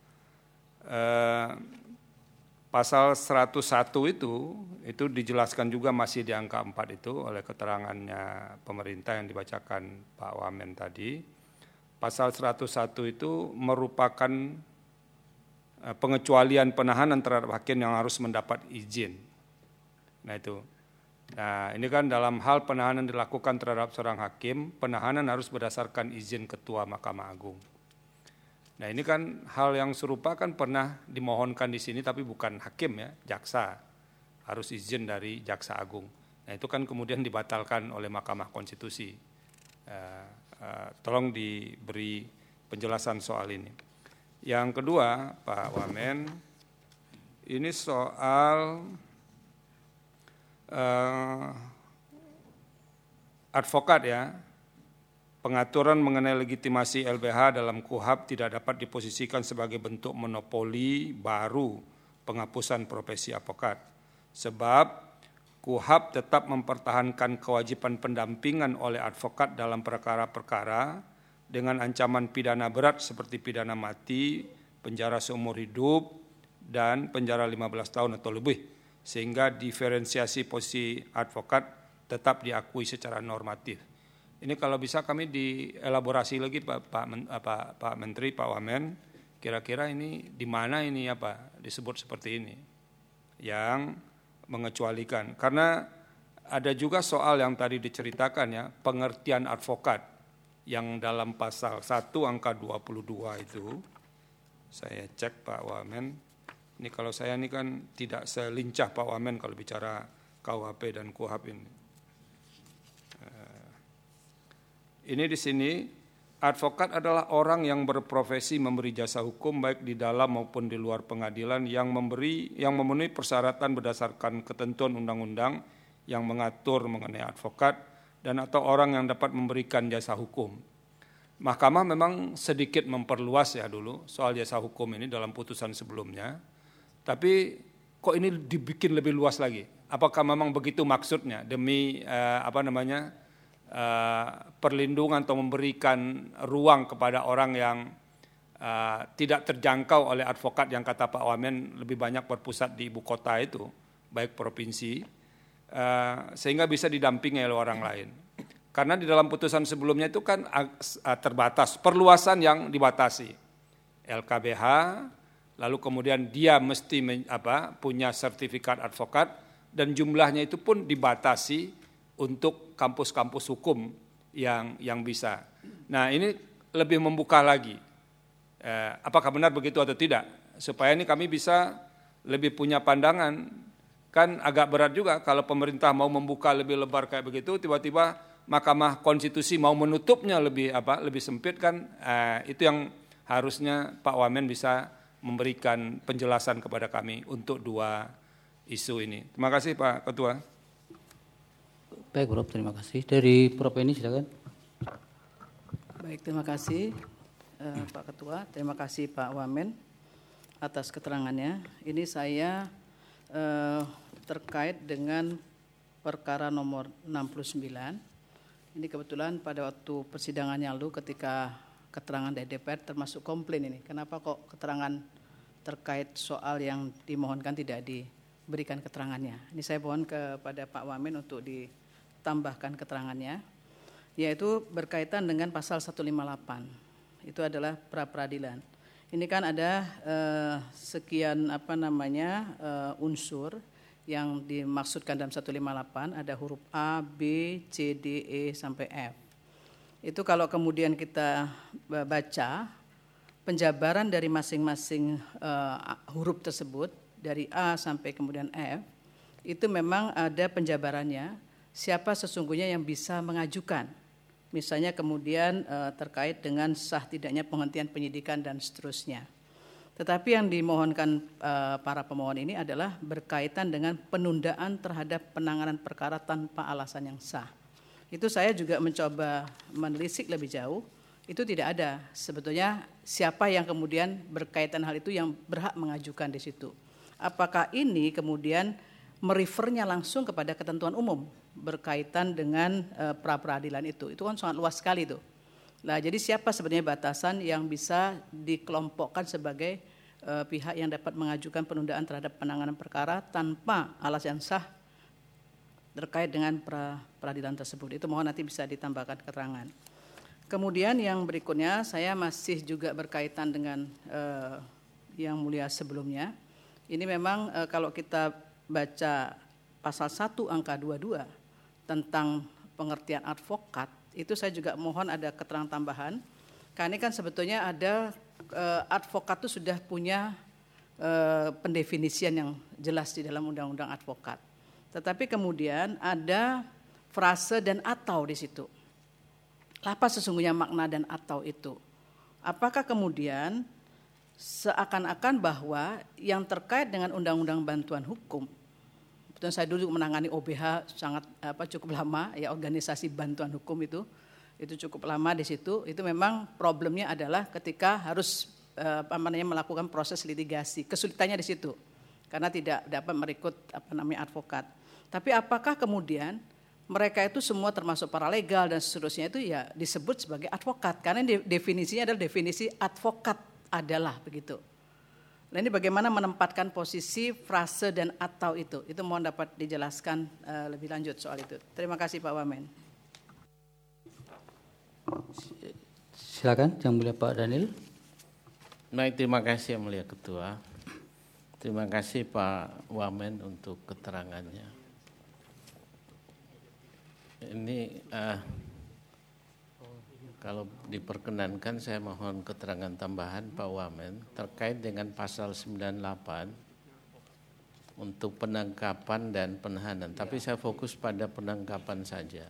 pasal 101 itu dijelaskan juga masih di angka 4 itu oleh keterangannya pemerintah yang dibacakan Pak Wamen tadi. Pasal 101 itu merupakan pengecualian penahanan terhadap hakim yang harus mendapat izin. Nah itu. Nah ini kan dalam hal penahanan dilakukan terhadap seorang hakim, penahanan harus berdasarkan izin Ketua Mahkamah Agung. Nah ini kan hal yang serupa kan pernah dimohonkan di sini tapi bukan hakim ya, jaksa. Harus izin dari Jaksa Agung. Nah itu kan kemudian dibatalkan oleh Mahkamah Konstitusi. Tolong diberi penjelasan soal ini. Yang kedua Pak Wamen, ini soal advokat ya, pengaturan mengenai legitimasi LBH dalam KUHP tidak dapat diposisikan sebagai bentuk monopoli baru penghapusan profesi advokat. Sebab KUHP tetap mempertahankan kewajiban pendampingan oleh advokat dalam perkara-perkara dengan ancaman pidana berat seperti pidana mati, penjara seumur hidup, dan penjara 15 tahun atau lebih. Sehingga diferensiasi posisi advokat tetap diakui secara normatif. Ini kalau bisa kami dielaborasi lagi Pak Menteri, Pak Wamen, kira-kira ini di mana ini disebut seperti ini yang mengecualikan. Karena ada juga soal yang tadi diceritakan ya, pengertian advokat yang dalam pasal 1 angka 22 itu, saya cek Pak Wamen, ini kalau saya ini kan tidak selincah Pak Wamen kalau bicara KUHP dan KUHP ini. Ini di sini, advokat adalah orang yang berprofesi memberi jasa hukum baik di dalam maupun di luar pengadilan yang memenuhi persyaratan berdasarkan ketentuan undang-undang yang mengatur mengenai advokat dan atau orang yang dapat memberikan jasa hukum. Mahkamah memang sedikit memperluas ya dulu soal jasa hukum ini dalam putusan sebelumnya, tapi kok ini dibikin lebih luas lagi? Apakah memang begitu maksudnya demi perlindungan atau memberikan ruang kepada orang yang tidak terjangkau oleh advokat yang kata Pak Wamen lebih banyak berpusat di ibu kota itu, baik provinsi, sehingga bisa didampingi oleh orang lain. Karena di dalam putusan sebelumnya itu kan terbatas, perluasan yang dibatasi. LKBH, lalu kemudian dia mesti punya sertifikat advokat dan jumlahnya itu pun dibatasi untuk kampus-kampus hukum yang bisa. Nah ini lebih membuka lagi. Apakah benar begitu atau tidak? Supaya ini kami bisa lebih punya pandangan. Kan agak berat juga kalau pemerintah mau membuka lebih lebar kayak begitu, tiba-tiba Mahkamah Konstitusi mau menutupnya lebih sempit kan? Itu yang harusnya Pak Wamen bisa memberikan penjelasan kepada kami untuk dua isu ini. Terima kasih Pak Ketua. Baik Prof, terima kasih. Dari Prof ini silakan. Baik, terima kasih Pak Ketua. Terima kasih Pak Wamen atas keterangannya. Ini saya terkait dengan perkara nomor 69. Ini kebetulan pada waktu persidangan yang lalu ketika keterangan dari DPR termasuk komplain ini. Kenapa kok keterangan terkait soal yang dimohonkan tidak diberikan keterangannya. Ini saya mohon kepada Pak Wamen untuk ditambahkan keterangannya, yaitu berkaitan dengan pasal 158. Itu adalah pra-peradilan. Ini kan ada sekian unsur yang dimaksudkan dalam 158, ada huruf A, B, C, D, E sampai F. Itu kalau kemudian kita baca penjabaran dari masing-masing huruf tersebut dari A sampai kemudian F, itu memang ada penjabarannya siapa sesungguhnya yang bisa mengajukan. Misalnya kemudian terkait dengan sah tidaknya penghentian penyidikan dan seterusnya. Tetapi yang dimohonkan para pemohon ini adalah berkaitan dengan penundaan terhadap penanganan perkara tanpa alasan yang sah. Itu saya juga mencoba menelisik lebih jauh, itu tidak ada sebetulnya siapa yang kemudian berkaitan hal itu yang berhak mengajukan di situ. Apakah ini kemudian merefernya langsung kepada ketentuan umum berkaitan dengan pra-peradilan itu kan sangat luas sekali itu. Nah, jadi siapa sebenarnya batasan yang bisa dikelompokkan sebagai pihak yang dapat mengajukan penundaan terhadap penanganan perkara tanpa alasan sah terkait dengan peradilan tersebut. Itu mohon nanti bisa ditambahkan keterangan. Kemudian yang berikutnya saya masih juga berkaitan dengan yang mulia sebelumnya. Ini memang kalau kita baca pasal 1 angka 22 tentang pengertian advokat, itu saya juga mohon ada keterangan tambahan. Karena ini kan sebetulnya ada advokat itu sudah punya pendefinisian yang jelas di dalam undang-undang advokat. Tetapi kemudian ada frase dan atau di situ. Apa sesungguhnya makna dan atau itu? Apakah kemudian seakan-akan bahwa yang terkait dengan undang-undang bantuan hukum, betul saya dulu menangani OBH sangat cukup lama ya, organisasi bantuan hukum itu cukup lama di situ. Itu memang problemnya adalah ketika harus melakukan proses litigasi, kesulitannya di situ. karena tidak dapat merekrut advokat. Tapi apakah kemudian mereka itu semua termasuk paralegal dan seterusnya itu ya disebut sebagai advokat, karena definisinya adalah definisi advokat adalah begitu. Nah, ini bagaimana menempatkan posisi frase dan atau itu mohon dapat dijelaskan lebih lanjut soal itu. Terima kasih Pak Wamen. Silakan Yang Mulia Pak Daniel. Baik, terima kasih Yang Mulia Ketua. Terima kasih Pak Wamen untuk keterangannya. Ini kalau diperkenankan saya mohon keterangan tambahan Pak Wamen terkait dengan pasal 98 untuk penangkapan dan penahanan. Tapi saya fokus pada penangkapan saja.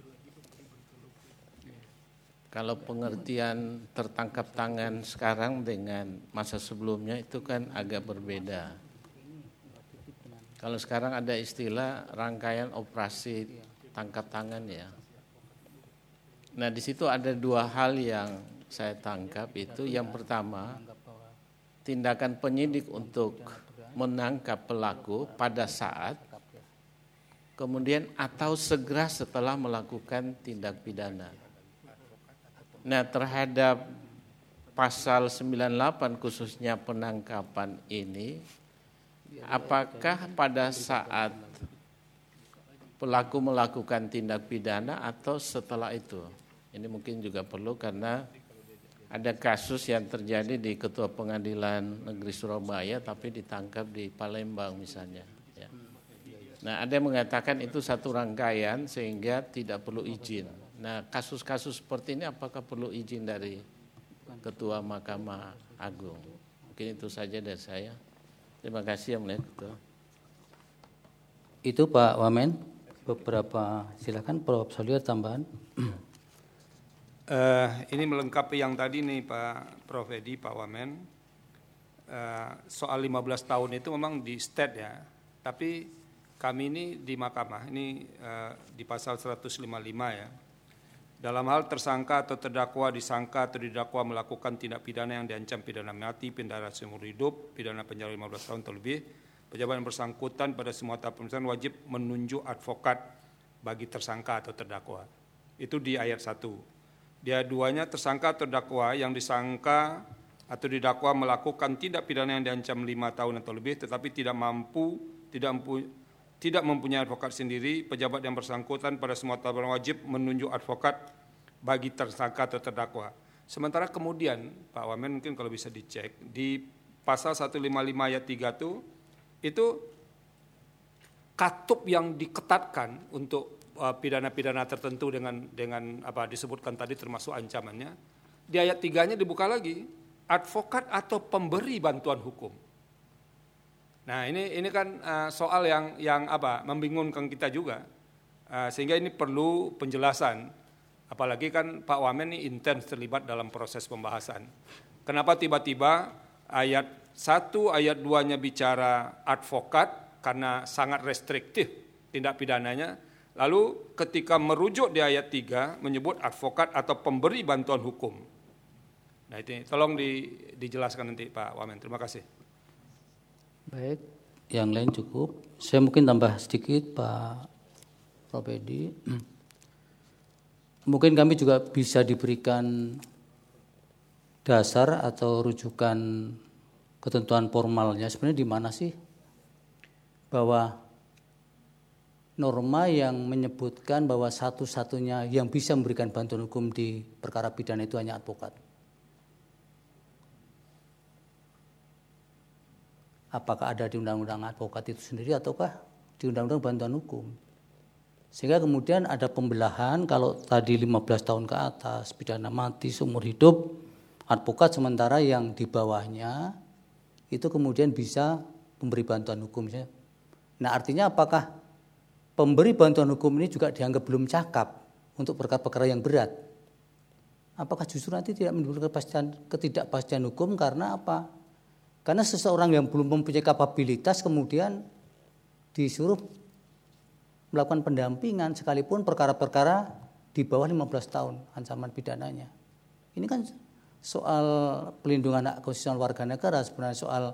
Kalau pengertian tertangkap tangan sekarang dengan masa sebelumnya itu kan agak berbeda. Kalau sekarang ada istilah rangkaian operasi tangkap tangan ya. Nah, di situ ada dua hal yang saya tangkap itu. Yang pertama, tindakan penyidik untuk menangkap pelaku pada saat, kemudian atau segera setelah melakukan tindak pidana. Nah, terhadap pasal 98 khususnya penangkapan ini, apakah pada saat pelaku melakukan tindak pidana atau setelah itu? Ini mungkin juga perlu karena ada kasus yang terjadi di Ketua Pengadilan Negeri Surabaya tapi ditangkap di Palembang misalnya. Ya. Nah, ada yang mengatakan itu satu rangkaian sehingga tidak perlu izin. Nah, kasus-kasus seperti ini apakah perlu izin dari Ketua Mahkamah Agung? Mungkin itu saja dari saya. Terima kasih Yang Mulia Ketua. Itu Pak Wamen. Beberapa silakan Prof. Solier tambahan. Ini melengkapi yang tadi nih Pak Prof. Edi, Pak Wamen. Soal 15 tahun itu memang di state ya, tapi kami ini di mahkamah, ini di pasal 155 ya. Dalam hal tersangka atau terdakwa, disangka atau didakwa melakukan tindak pidana yang diancam pidana mati, pidana seumur hidup, pidana penjara 15 tahun atau lebih, pejabat yang bersangkutan pada semua tahap pemeriksaan wajib menunjuk advokat bagi tersangka atau terdakwa. Itu di ayat 1. Di ayat 2-nya tersangka atau terdakwa yang disangka atau didakwa melakukan tindak pidana yang diancam 5 tahun atau lebih tetapi tidak mempunyai advokat sendiri, pejabat yang bersangkutan pada semua tahap wajib menunjuk advokat bagi tersangka atau terdakwa. Sementara kemudian Pak Wamen mungkin kalau bisa dicek di pasal 155 ayat 3 itu katup yang diketatkan untuk pidana-pidana tertentu dengan apa disebutkan tadi termasuk ancamannya. Di ayat 3-nya dibuka lagi, advokat atau pemberi bantuan hukum. Nah, ini kan soal yang apa membingungkan kita juga. Sehingga ini perlu penjelasan. Apalagi kan Pak Wamen ini intens terlibat dalam proses pembahasan. Kenapa tiba-tiba ayat 1, ayat 2-nya bicara advokat karena sangat restriktif tindak pidananya. Lalu ketika merujuk di ayat 3 menyebut advokat atau pemberi bantuan hukum. Nah, itu tolong dijelaskan nanti Pak Wamen. Terima kasih. Baik, yang lain cukup. Saya mungkin tambah sedikit Pak Prof. Edi. Mungkin kami juga bisa diberikan dasar atau rujukan ketentuan formalnya sebenarnya di mana sih bahwa norma yang menyebutkan bahwa satu-satunya yang bisa memberikan bantuan hukum di perkara pidana itu hanya advokat. Apakah ada di undang-undang advokat itu sendiri ataukah di undang-undang bantuan hukum? Sehingga kemudian ada pembelahan kalau tadi 15 tahun ke atas pidana mati seumur hidup advokat, sementara yang di bawahnya itu kemudian bisa memberi bantuan hukum. Nah, artinya apakah pemberi bantuan hukum ini juga dianggap belum cakap untuk perkara-perkara yang berat? Apakah justru nanti tidak menimbulkan ketidakpastian hukum karena apa? Karena seseorang yang belum mempunyai kapabilitas kemudian disuruh melakukan pendampingan sekalipun perkara-perkara di bawah 15 tahun ancaman pidananya. Ini kan soal pelindungan hak konstitusional warga negara, sebenarnya soal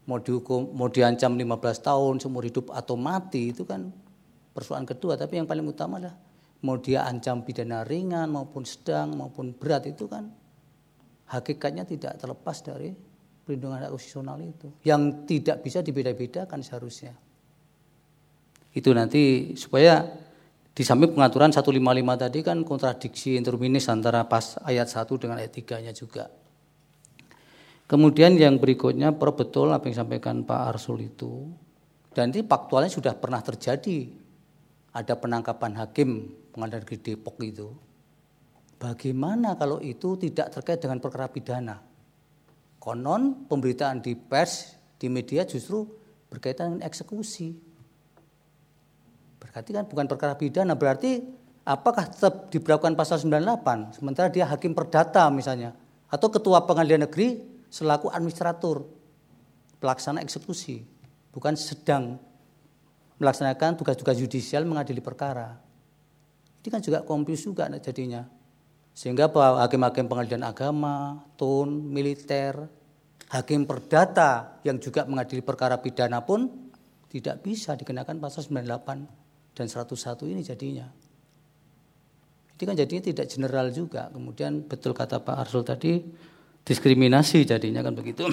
mau dihukum, mau diancam 15 tahun seumur hidup atau mati, itu kan persoalan kedua. Tapi yang paling utama adalah mau dia ancam pidana ringan maupun sedang maupun berat, itu kan hakikatnya tidak terlepas dari perlindungan hak konstitusional itu yang tidak bisa dibeda-bedakan seharusnya. Itu nanti supaya di samping pengaturan 155 tadi kan kontradiksi interminis antara pas ayat 1 dengan ayat 3-nya juga. Kemudian yang berikutnya, betul apa yang disampaikan Pak Arsul itu, dan ini faktualnya sudah pernah terjadi. Ada penangkapan hakim Pengadilan Negeri Depok itu. Bagaimana kalau itu tidak terkait dengan perkara pidana? Konon pemberitaan di pers, di media justru berkaitan dengan eksekusi. Berarti kan bukan perkara pidana, berarti apakah tetap diberlakukan pasal 98 sementara dia hakim perdata misalnya, atau ketua pengadilan negeri selaku administrator pelaksana eksekusi, bukan sedang melaksanakan tugas-tugas yudisial mengadili perkara. Ini kan juga confuse juga jadinya. Sehingga hakim-hakim pengadilan agama, tun, militer, hakim perdata yang juga mengadili perkara pidana pun tidak bisa dikenakan pasal 98 dan 101 ini jadinya. Ini kan jadinya tidak general juga. Kemudian betul kata Pak Arsul tadi, diskriminasi jadinya kan begitu.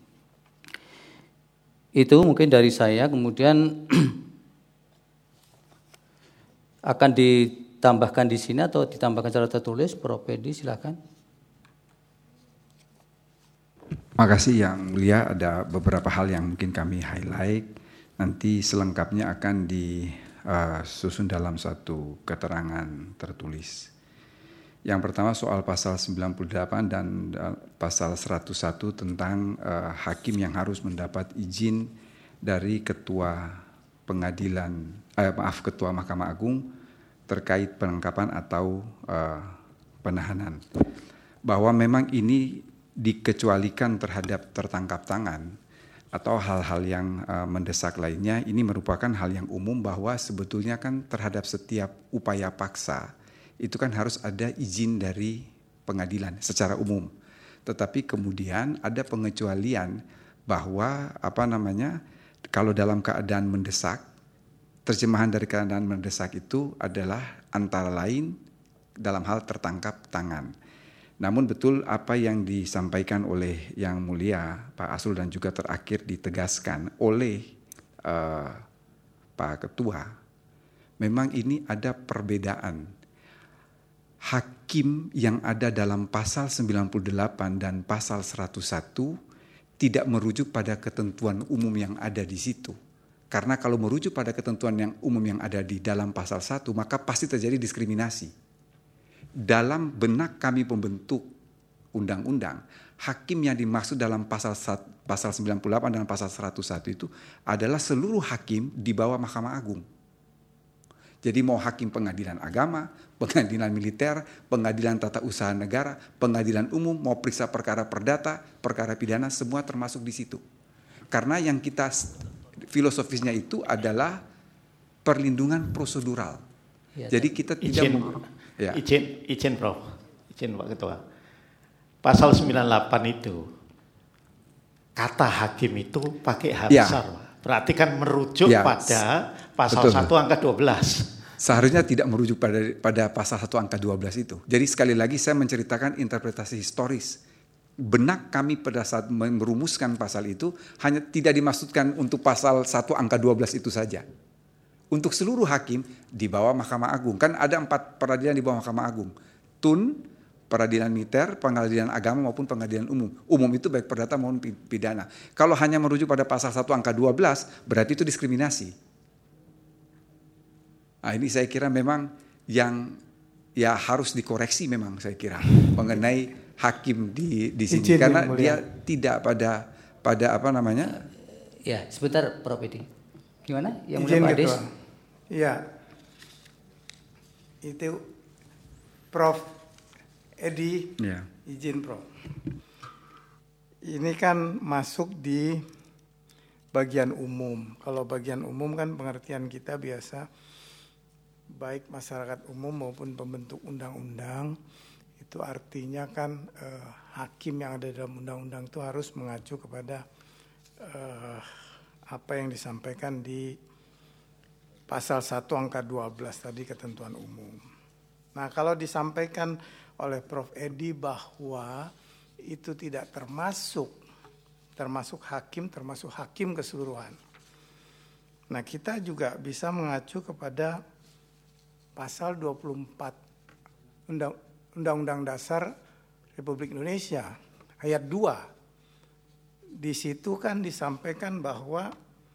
Itu mungkin dari saya. Kemudian akan ditambahkan di sini atau ditambahkan secara tertulis, Prof. Edi silakan. Makasih Yang Mulia, ada beberapa hal yang mungkin kami highlight. Nanti selengkapnya akan disusun dalam satu keterangan tertulis. Yang pertama soal pasal 98 dan pasal 101 tentang hakim yang harus mendapat izin dari ketua pengadilan, ketua Mahkamah Agung terkait penangkapan atau penahanan. Bahwa memang ini dikecualikan terhadap tertangkap tangan atau hal-hal yang mendesak lainnya, ini merupakan hal yang umum bahwa sebetulnya kan terhadap setiap upaya paksa itu kan harus ada izin dari pengadilan secara umum. Tetapi kemudian ada pengecualian bahwa kalau dalam keadaan mendesak, terjemahan dari keadaan mendesak itu adalah antara lain dalam hal tertangkap tangan. Namun betul apa yang disampaikan oleh Yang Mulia Pak Arsul dan juga terakhir ditegaskan oleh Pak Ketua, memang ini ada perbedaan. Hakim yang ada dalam pasal 98 dan pasal 101 tidak merujuk pada ketentuan umum yang ada di situ. Karena kalau merujuk pada ketentuan yang umum yang ada di dalam pasal 1, maka pasti terjadi diskriminasi. Dalam benak kami pembentuk undang-undang, hakim yang dimaksud dalam pasal 98 dan pasal 101 itu adalah seluruh hakim di bawah Mahkamah Agung. Jadi mau hakim pengadilan agama, pengadilan militer, pengadilan tata usaha negara, pengadilan umum, mau periksa perkara perdata, perkara pidana, semua termasuk di situ. Karena yang kita filosofisnya itu adalah perlindungan prosedural. Ya, jadi kita tidak izin Prof. Izin Pak Ketua. Pasal 98 itu kata hakim itu pakai H besar. Berarti kan merujuk pada pasal 1 angka 12. Seharusnya tidak merujuk pada pasal 1 angka 12 itu. Jadi sekali lagi saya menceritakan interpretasi historis. Benak kami pada saat merumuskan pasal itu hanya tidak dimaksudkan untuk pasal 1 angka 12 itu saja. Untuk seluruh hakim di bawah Mahkamah Agung. Kan ada 4 peradilan di bawah Mahkamah Agung. Tun, peradilan militer, pengadilan agama maupun pengadilan umum. Umum itu baik perdata maupun pidana. Kalau hanya merujuk pada pasal 1 angka 12 berarti itu diskriminasi. Nah, ini saya kira memang yang harus dikoreksi memang saya kira mengenai hakim di sini karena dia tidak pada apa namanya? Ya, sebentar Prof. Edi. Gimana? Yang mulia Pak Ades? Iya. Itu Prof. Edi. Ya. Izin Prof. Ini kan masuk di bagian umum. Kalau bagian umum kan pengertian kita biasa baik masyarakat umum maupun pembentuk undang-undang itu artinya kan hakim yang ada dalam undang-undang itu harus mengacu kepada apa yang disampaikan di pasal 1 angka 12 tadi ketentuan umum. Nah, kalau disampaikan oleh Prof. Edi bahwa itu tidak termasuk hakim keseluruhan. Nah, kita juga bisa mengacu kepada pasal 24 Undang-Undang Dasar Republik Indonesia ayat 2. Di situ kan disampaikan bahwa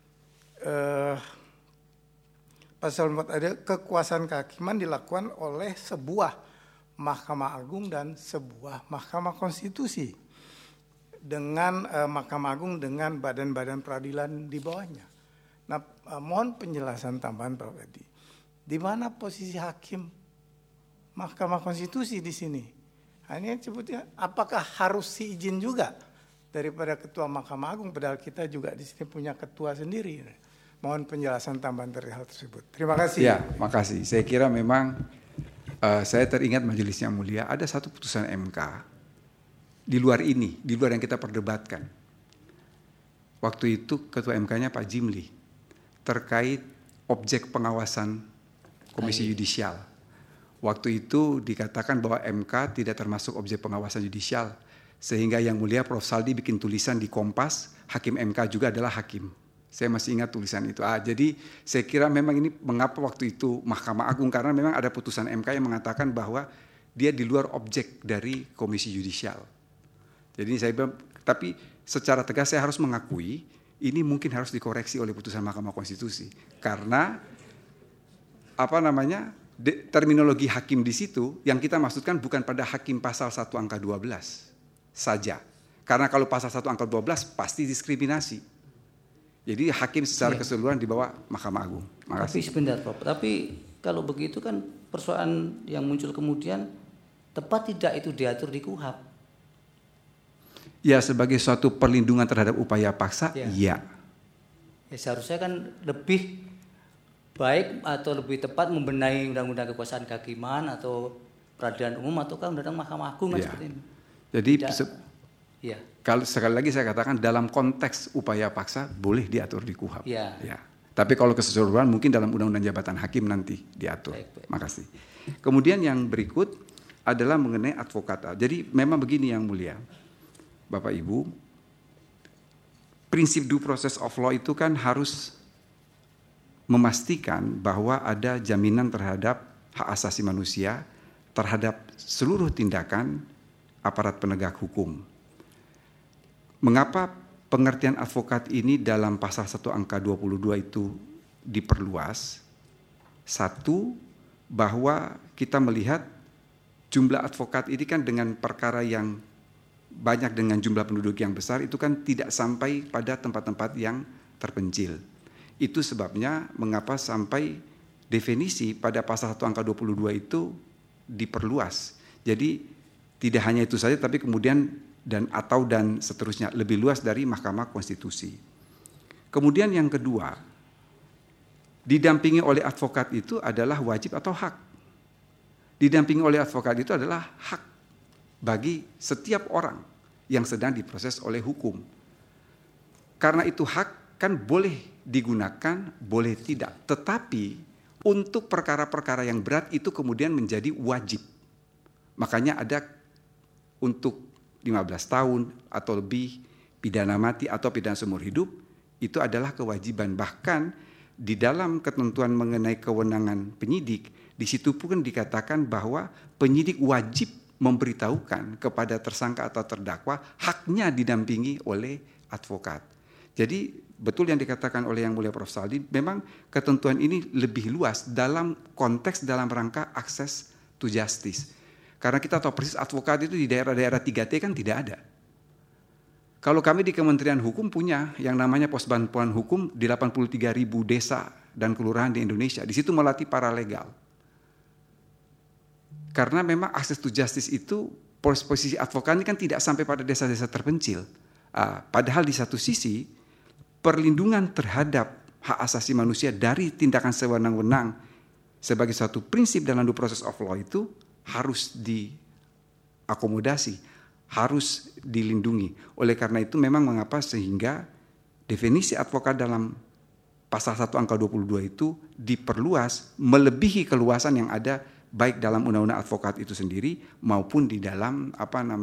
pasal 4 ada kekuasaan kehakiman dilakukan oleh sebuah Mahkamah Agung dan sebuah Mahkamah Konstitusi dengan Mahkamah Agung dengan badan-badan peradilan di bawahnya. Nah, mohon penjelasan tambahan Prof. Edi. Di mana posisi hakim Mahkamah Konstitusi di sini? Nah, ini sebutnya apakah harus izin juga daripada ketua Mahkamah Agung, padahal kita juga di sini punya ketua sendiri. Mohon penjelasan tambahan dari hal tersebut. Terima kasih. Ya, makasih. Saya kira memang saya teringat Majelis Yang Mulia ada satu putusan MK di luar ini, di luar yang kita perdebatkan. Waktu itu ketua MK-nya Pak Jimli terkait objek pengawasan Komisi Yudisial. Waktu itu dikatakan bahwa MK tidak termasuk objek pengawasan yudisial, sehingga Yang Mulia Prof. Saldi bikin tulisan di Kompas, hakim MK juga adalah hakim. Saya masih ingat tulisan itu. Jadi saya kira memang ini mengapa waktu itu Mahkamah Agung, karena memang ada putusan MK yang mengatakan bahwa dia di luar objek dari Komisi Yudisial. Jadi saya bilang, tapi secara tegas saya harus mengakui ini mungkin harus dikoreksi oleh putusan Mahkamah Konstitusi, karena terminologi hakim di situ yang kita maksudkan bukan pada hakim pasal 1 angka 12 saja. Karena kalau pasal 1 angka 12 pasti diskriminasi. Jadi hakim secara keseluruhan di bawah Mahkamah Agung. Makasih. Tapi sebentar Prof. Tapi kalau begitu kan persoalan yang muncul kemudian tepat tidak itu diatur di KUHAP? Ya, sebagai suatu perlindungan terhadap upaya paksa, ya. Ya seharusnya kan lebih baik atau lebih tepat membenahi undang-undang kekuasaan kehakiman atau peradilan umum ataukah undang-undang Mahkamah Agung kan seperti ini. Jadi ya. Kalau sekali lagi saya katakan dalam konteks upaya paksa boleh diatur di KUHAP. Ya. Ya. Tapi kalau keseluruhan mungkin dalam undang-undang jabatan hakim nanti diatur. Baik. Makasih. Kemudian yang berikut adalah mengenai advokat. Jadi memang begini Yang Mulia, Bapak Ibu, prinsip due process of law itu kan harus memastikan bahwa ada jaminan terhadap hak asasi manusia terhadap seluruh tindakan aparat penegak hukum. Mengapa pengertian advokat ini dalam pasal 1 angka 22 itu diperluas? Satu, bahwa kita melihat jumlah advokat ini kan dengan perkara yang banyak dengan jumlah penduduk yang besar itu kan tidak sampai pada tempat-tempat yang terpencil. Itu sebabnya mengapa sampai definisi pada pasal 1 angka 22 itu diperluas. Jadi tidak hanya itu saja tapi kemudian dan seterusnya lebih luas dari Mahkamah Konstitusi. Kemudian yang kedua, didampingi oleh advokat itu adalah wajib atau hak. Didampingi oleh advokat itu adalah hak bagi setiap orang yang sedang diproses oleh hukum. Karena itu hak kan boleh digunakan, boleh tidak. Tetapi untuk perkara-perkara yang berat itu kemudian menjadi wajib. Makanya ada untuk 15 tahun atau lebih, pidana mati atau pidana seumur hidup, itu adalah kewajiban. Bahkan di dalam ketentuan mengenai kewenangan penyidik, di situ pun dikatakan bahwa penyidik wajib memberitahukan kepada tersangka atau terdakwa haknya didampingi oleh advokat. Jadi betul yang dikatakan oleh Yang Mulia Prof. Saldi, memang ketentuan ini lebih luas dalam konteks dalam rangka akses to justice. Karena kita tahu persis advokat itu di daerah-daerah 3T kan tidak ada. Kalau kami di Kementerian Hukum punya yang namanya pos bantuan hukum di 83.000 desa dan kelurahan di Indonesia. Di situ melatih paralegal. Karena memang akses to justice itu posisi advokat ini kan tidak sampai pada desa-desa terpencil. Padahal di satu sisi perlindungan terhadap hak asasi manusia dari tindakan sewenang-wenang sebagai suatu prinsip dalam due process of law itu harus diakomodasi, harus dilindungi. Oleh karena itu memang mengapa sehingga definisi advokat dalam pasal 1 angka 22 itu diperluas melebihi keluasan yang ada baik dalam undang-undang advokat itu sendiri maupun di dalam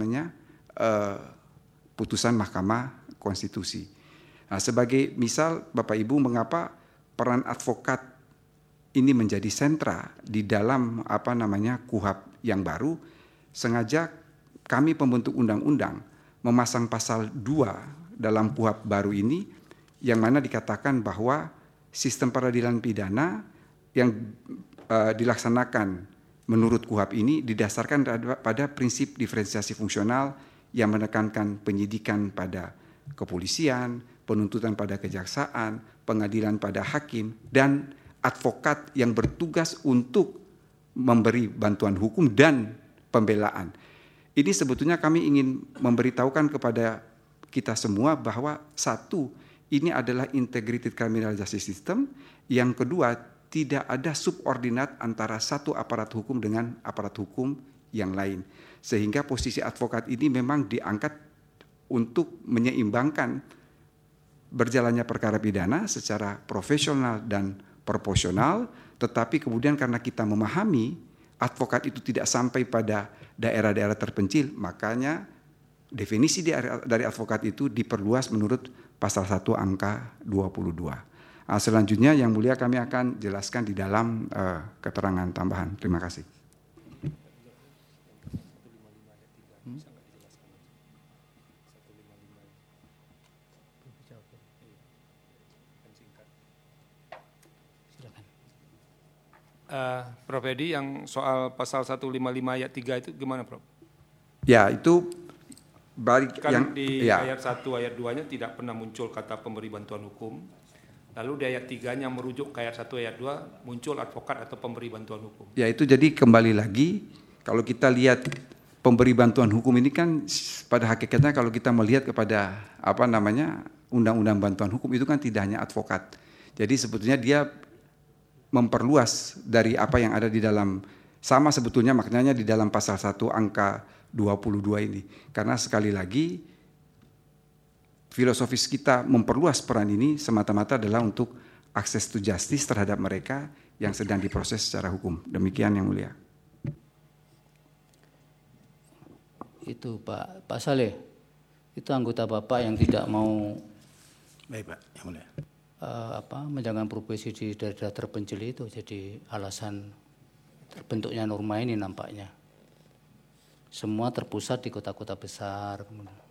putusan Mahkamah Konstitusi. Nah, sebagai misal Bapak Ibu, mengapa peran advokat ini menjadi sentra di dalam KUHP yang baru? Sengaja kami pembentuk undang-undang memasang pasal 2 dalam KUHP baru ini yang mana dikatakan bahwa sistem peradilan pidana yang dilaksanakan menurut KUHP ini didasarkan pada prinsip diferensiasi fungsional yang menekankan penyidikan pada kepolisian, penuntutan pada kejaksaan, pengadilan pada hakim, dan advokat yang bertugas untuk memberi bantuan hukum dan pembelaan. Ini sebetulnya kami ingin memberitahukan kepada kita semua bahwa satu, ini adalah integrated criminal justice system. Yang kedua, tidak ada subordinat antara satu aparat hukum dengan aparat hukum yang lain. Sehingga posisi advokat ini memang diangkat untuk menyeimbangkan berjalannya perkara pidana secara profesional dan proporsional, tetapi kemudian karena kita memahami advokat itu tidak sampai pada daerah-daerah terpencil, makanya definisi dari advokat itu diperluas menurut pasal 1 angka 22. Selanjutnya yang mulia kami akan jelaskan di dalam keterangan tambahan. Terima kasih. Prof. Edi, yang soal pasal 155 ayat 3 itu gimana, Prof? Ya, itu balik kan yang di ayat 1 ayat 2-nya tidak pernah muncul kata pemberi bantuan hukum. Lalu di ayat 3-nya merujuk ke ayat 1 ayat 2 muncul advokat atau pemberi bantuan hukum. Ya, itu jadi kembali lagi kalau kita lihat pemberi bantuan hukum ini kan pada hakikatnya kalau kita melihat kepada undang-undang bantuan hukum itu kan tidak hanya advokat. Jadi sebetulnya dia memperluas dari apa yang ada di dalam, sama sebetulnya maknanya di dalam pasal 1 angka 22 ini. Karena sekali lagi filosofis kita memperluas peran ini semata-mata adalah untuk akses to justice terhadap mereka yang sedang diproses secara hukum. Demikian yang mulia. Itu Pak Saleh, itu anggota Bapak yang tidak mau baik Pak, yang mulia. Menjalankan profesi di daerah terpencil itu jadi alasan terbentuknya norma ini nampaknya. Semua terpusat di kota-kota besar.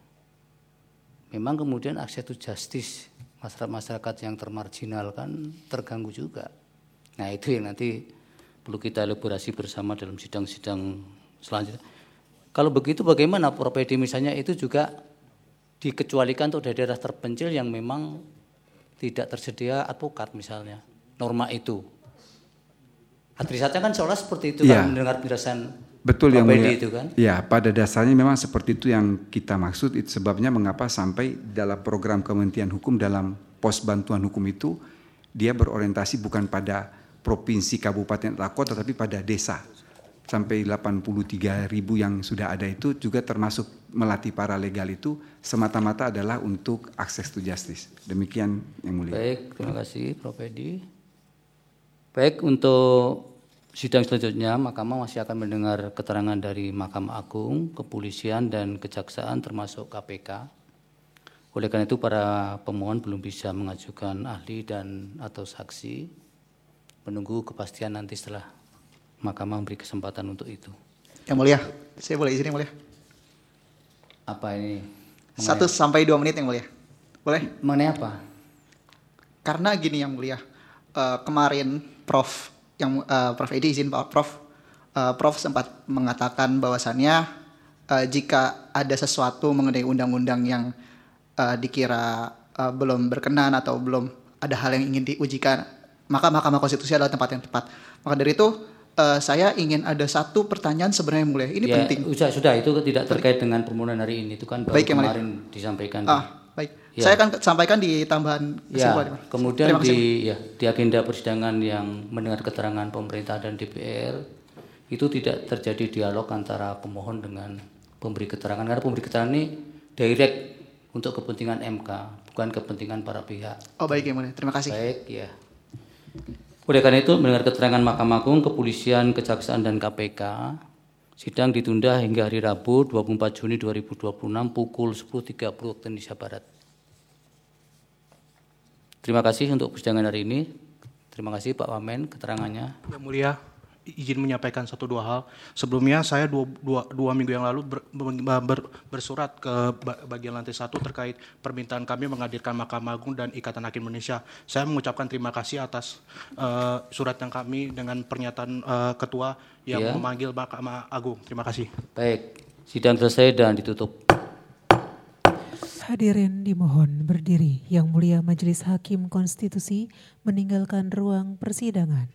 Memang kemudian akses to justice masyarakat yang termarginal kan terganggu juga. Nah itu yang nanti perlu kita elaborasi bersama dalam sidang-sidang selanjutnya. Kalau begitu bagaimana Prof. Edi misalnya itu juga dikecualikan untuk daerah terpencil yang memang tidak tersedia advokat misalnya, norma itu. Adresatnya kan seolah seperti itu ya, kan mendengar penjelasan betul yang mulia itu kan. Ya, pada dasarnya memang seperti itu yang kita maksud. Itu sebabnya mengapa sampai dalam program Kementerian Hukum dalam pos bantuan hukum itu dia berorientasi bukan pada provinsi, kabupaten atau kota, tapi pada desa. Sampai 83.000 yang sudah ada itu juga termasuk melatih para legal itu semata-mata adalah untuk akses to justice. Demikian yang mulia. Baik, terima kasih Prof. Edi. Baik, untuk sidang selanjutnya Mahkamah masih akan mendengar keterangan dari Mahkamah Agung, Kepolisian dan Kejaksaan termasuk KPK. Oleh karena itu para pemohon belum bisa mengajukan ahli dan atau saksi. Menunggu kepastian nanti setelah Mahkamah memberi kesempatan untuk itu. Yang mulia, saya boleh izin yang mulia? Apa ini? 1 sampai 2 menit yang mulia. Boleh? Mengenai apa? Karena gini yang mulia, kemarin Prof Edi izin Pak Prof, Prof sempat mengatakan bahwasannya jika ada sesuatu mengenai undang-undang yang dikira belum berkenan atau belum ada hal yang ingin diujikan, maka Mahkamah Konstitusi adalah tempat yang tepat. Maka dari itu saya ingin ada satu pertanyaan sebenarnya yang mulia. Ini ya, penting. Sudah itu tidak terkait dengan permohonan hari ini, itu kan baru baik, kemarin disampaikan. Baik. Ya. Saya akan sampaikan di tambahan kesimpulan. Ya, kemudian di agenda persidangan yang mendengar keterangan pemerintah dan DPR itu tidak terjadi dialog antara pemohon dengan pemberi keterangan, karena pemberi keterangan ini direct untuk kepentingan MK, bukan kepentingan para pihak. Oh baik Yang Mulia, terima kasih. Baik ya. Oleh karena itu mendengar keterangan Mahkamah Agung, Kepolisian, Kejaksaan dan KPK, sidang ditunda hingga hari Rabu 24 Juni 2026 pukul 10.30 waktu Indonesia Barat. Terima kasih untuk persidangan hari ini. Terima kasih Pak Wamen keterangannya. Yang Mulia, izin menyampaikan 1-2 hal. Sebelumnya saya dua minggu yang lalu bersurat ke bagian lantai 1 terkait permintaan kami menghadirkan Mahkamah Agung dan Ikatan Hakim Indonesia. Saya mengucapkan terima kasih atas surat yang kami dengan pernyataan Ketua yang memanggil Mahkamah Agung. Terima kasih. Baik, sidang selesai dan ditutup. Hadirin dimohon berdiri. Yang Mulia Majelis Hakim Konstitusi meninggalkan ruang persidangan.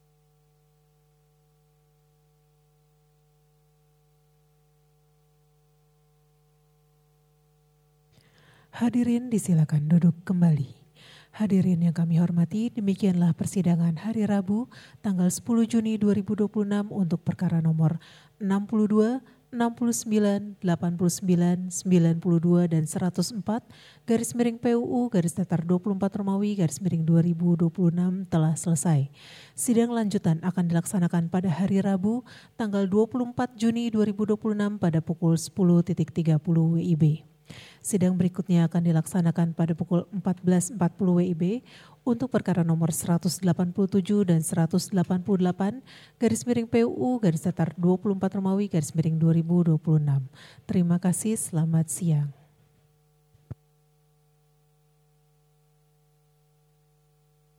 Hadirin disilakan duduk kembali. Hadirin yang kami hormati, demikianlah persidangan hari Rabu tanggal 10 Juni 2026 untuk perkara nomor 62, 69, 89, 92, dan 104 garis miring PUU garis datar 24 Romawi garis miring 2026 telah selesai. Sidang lanjutan akan dilaksanakan pada hari Rabu tanggal 24 Juni 2026 pada pukul 10.30 WIB. Sidang berikutnya akan dilaksanakan pada pukul 14.40 WIB untuk perkara nomor 187 dan 188 garis miring PUU garis datar 24 Romawi garis miring 2026. Terima kasih, selamat siang.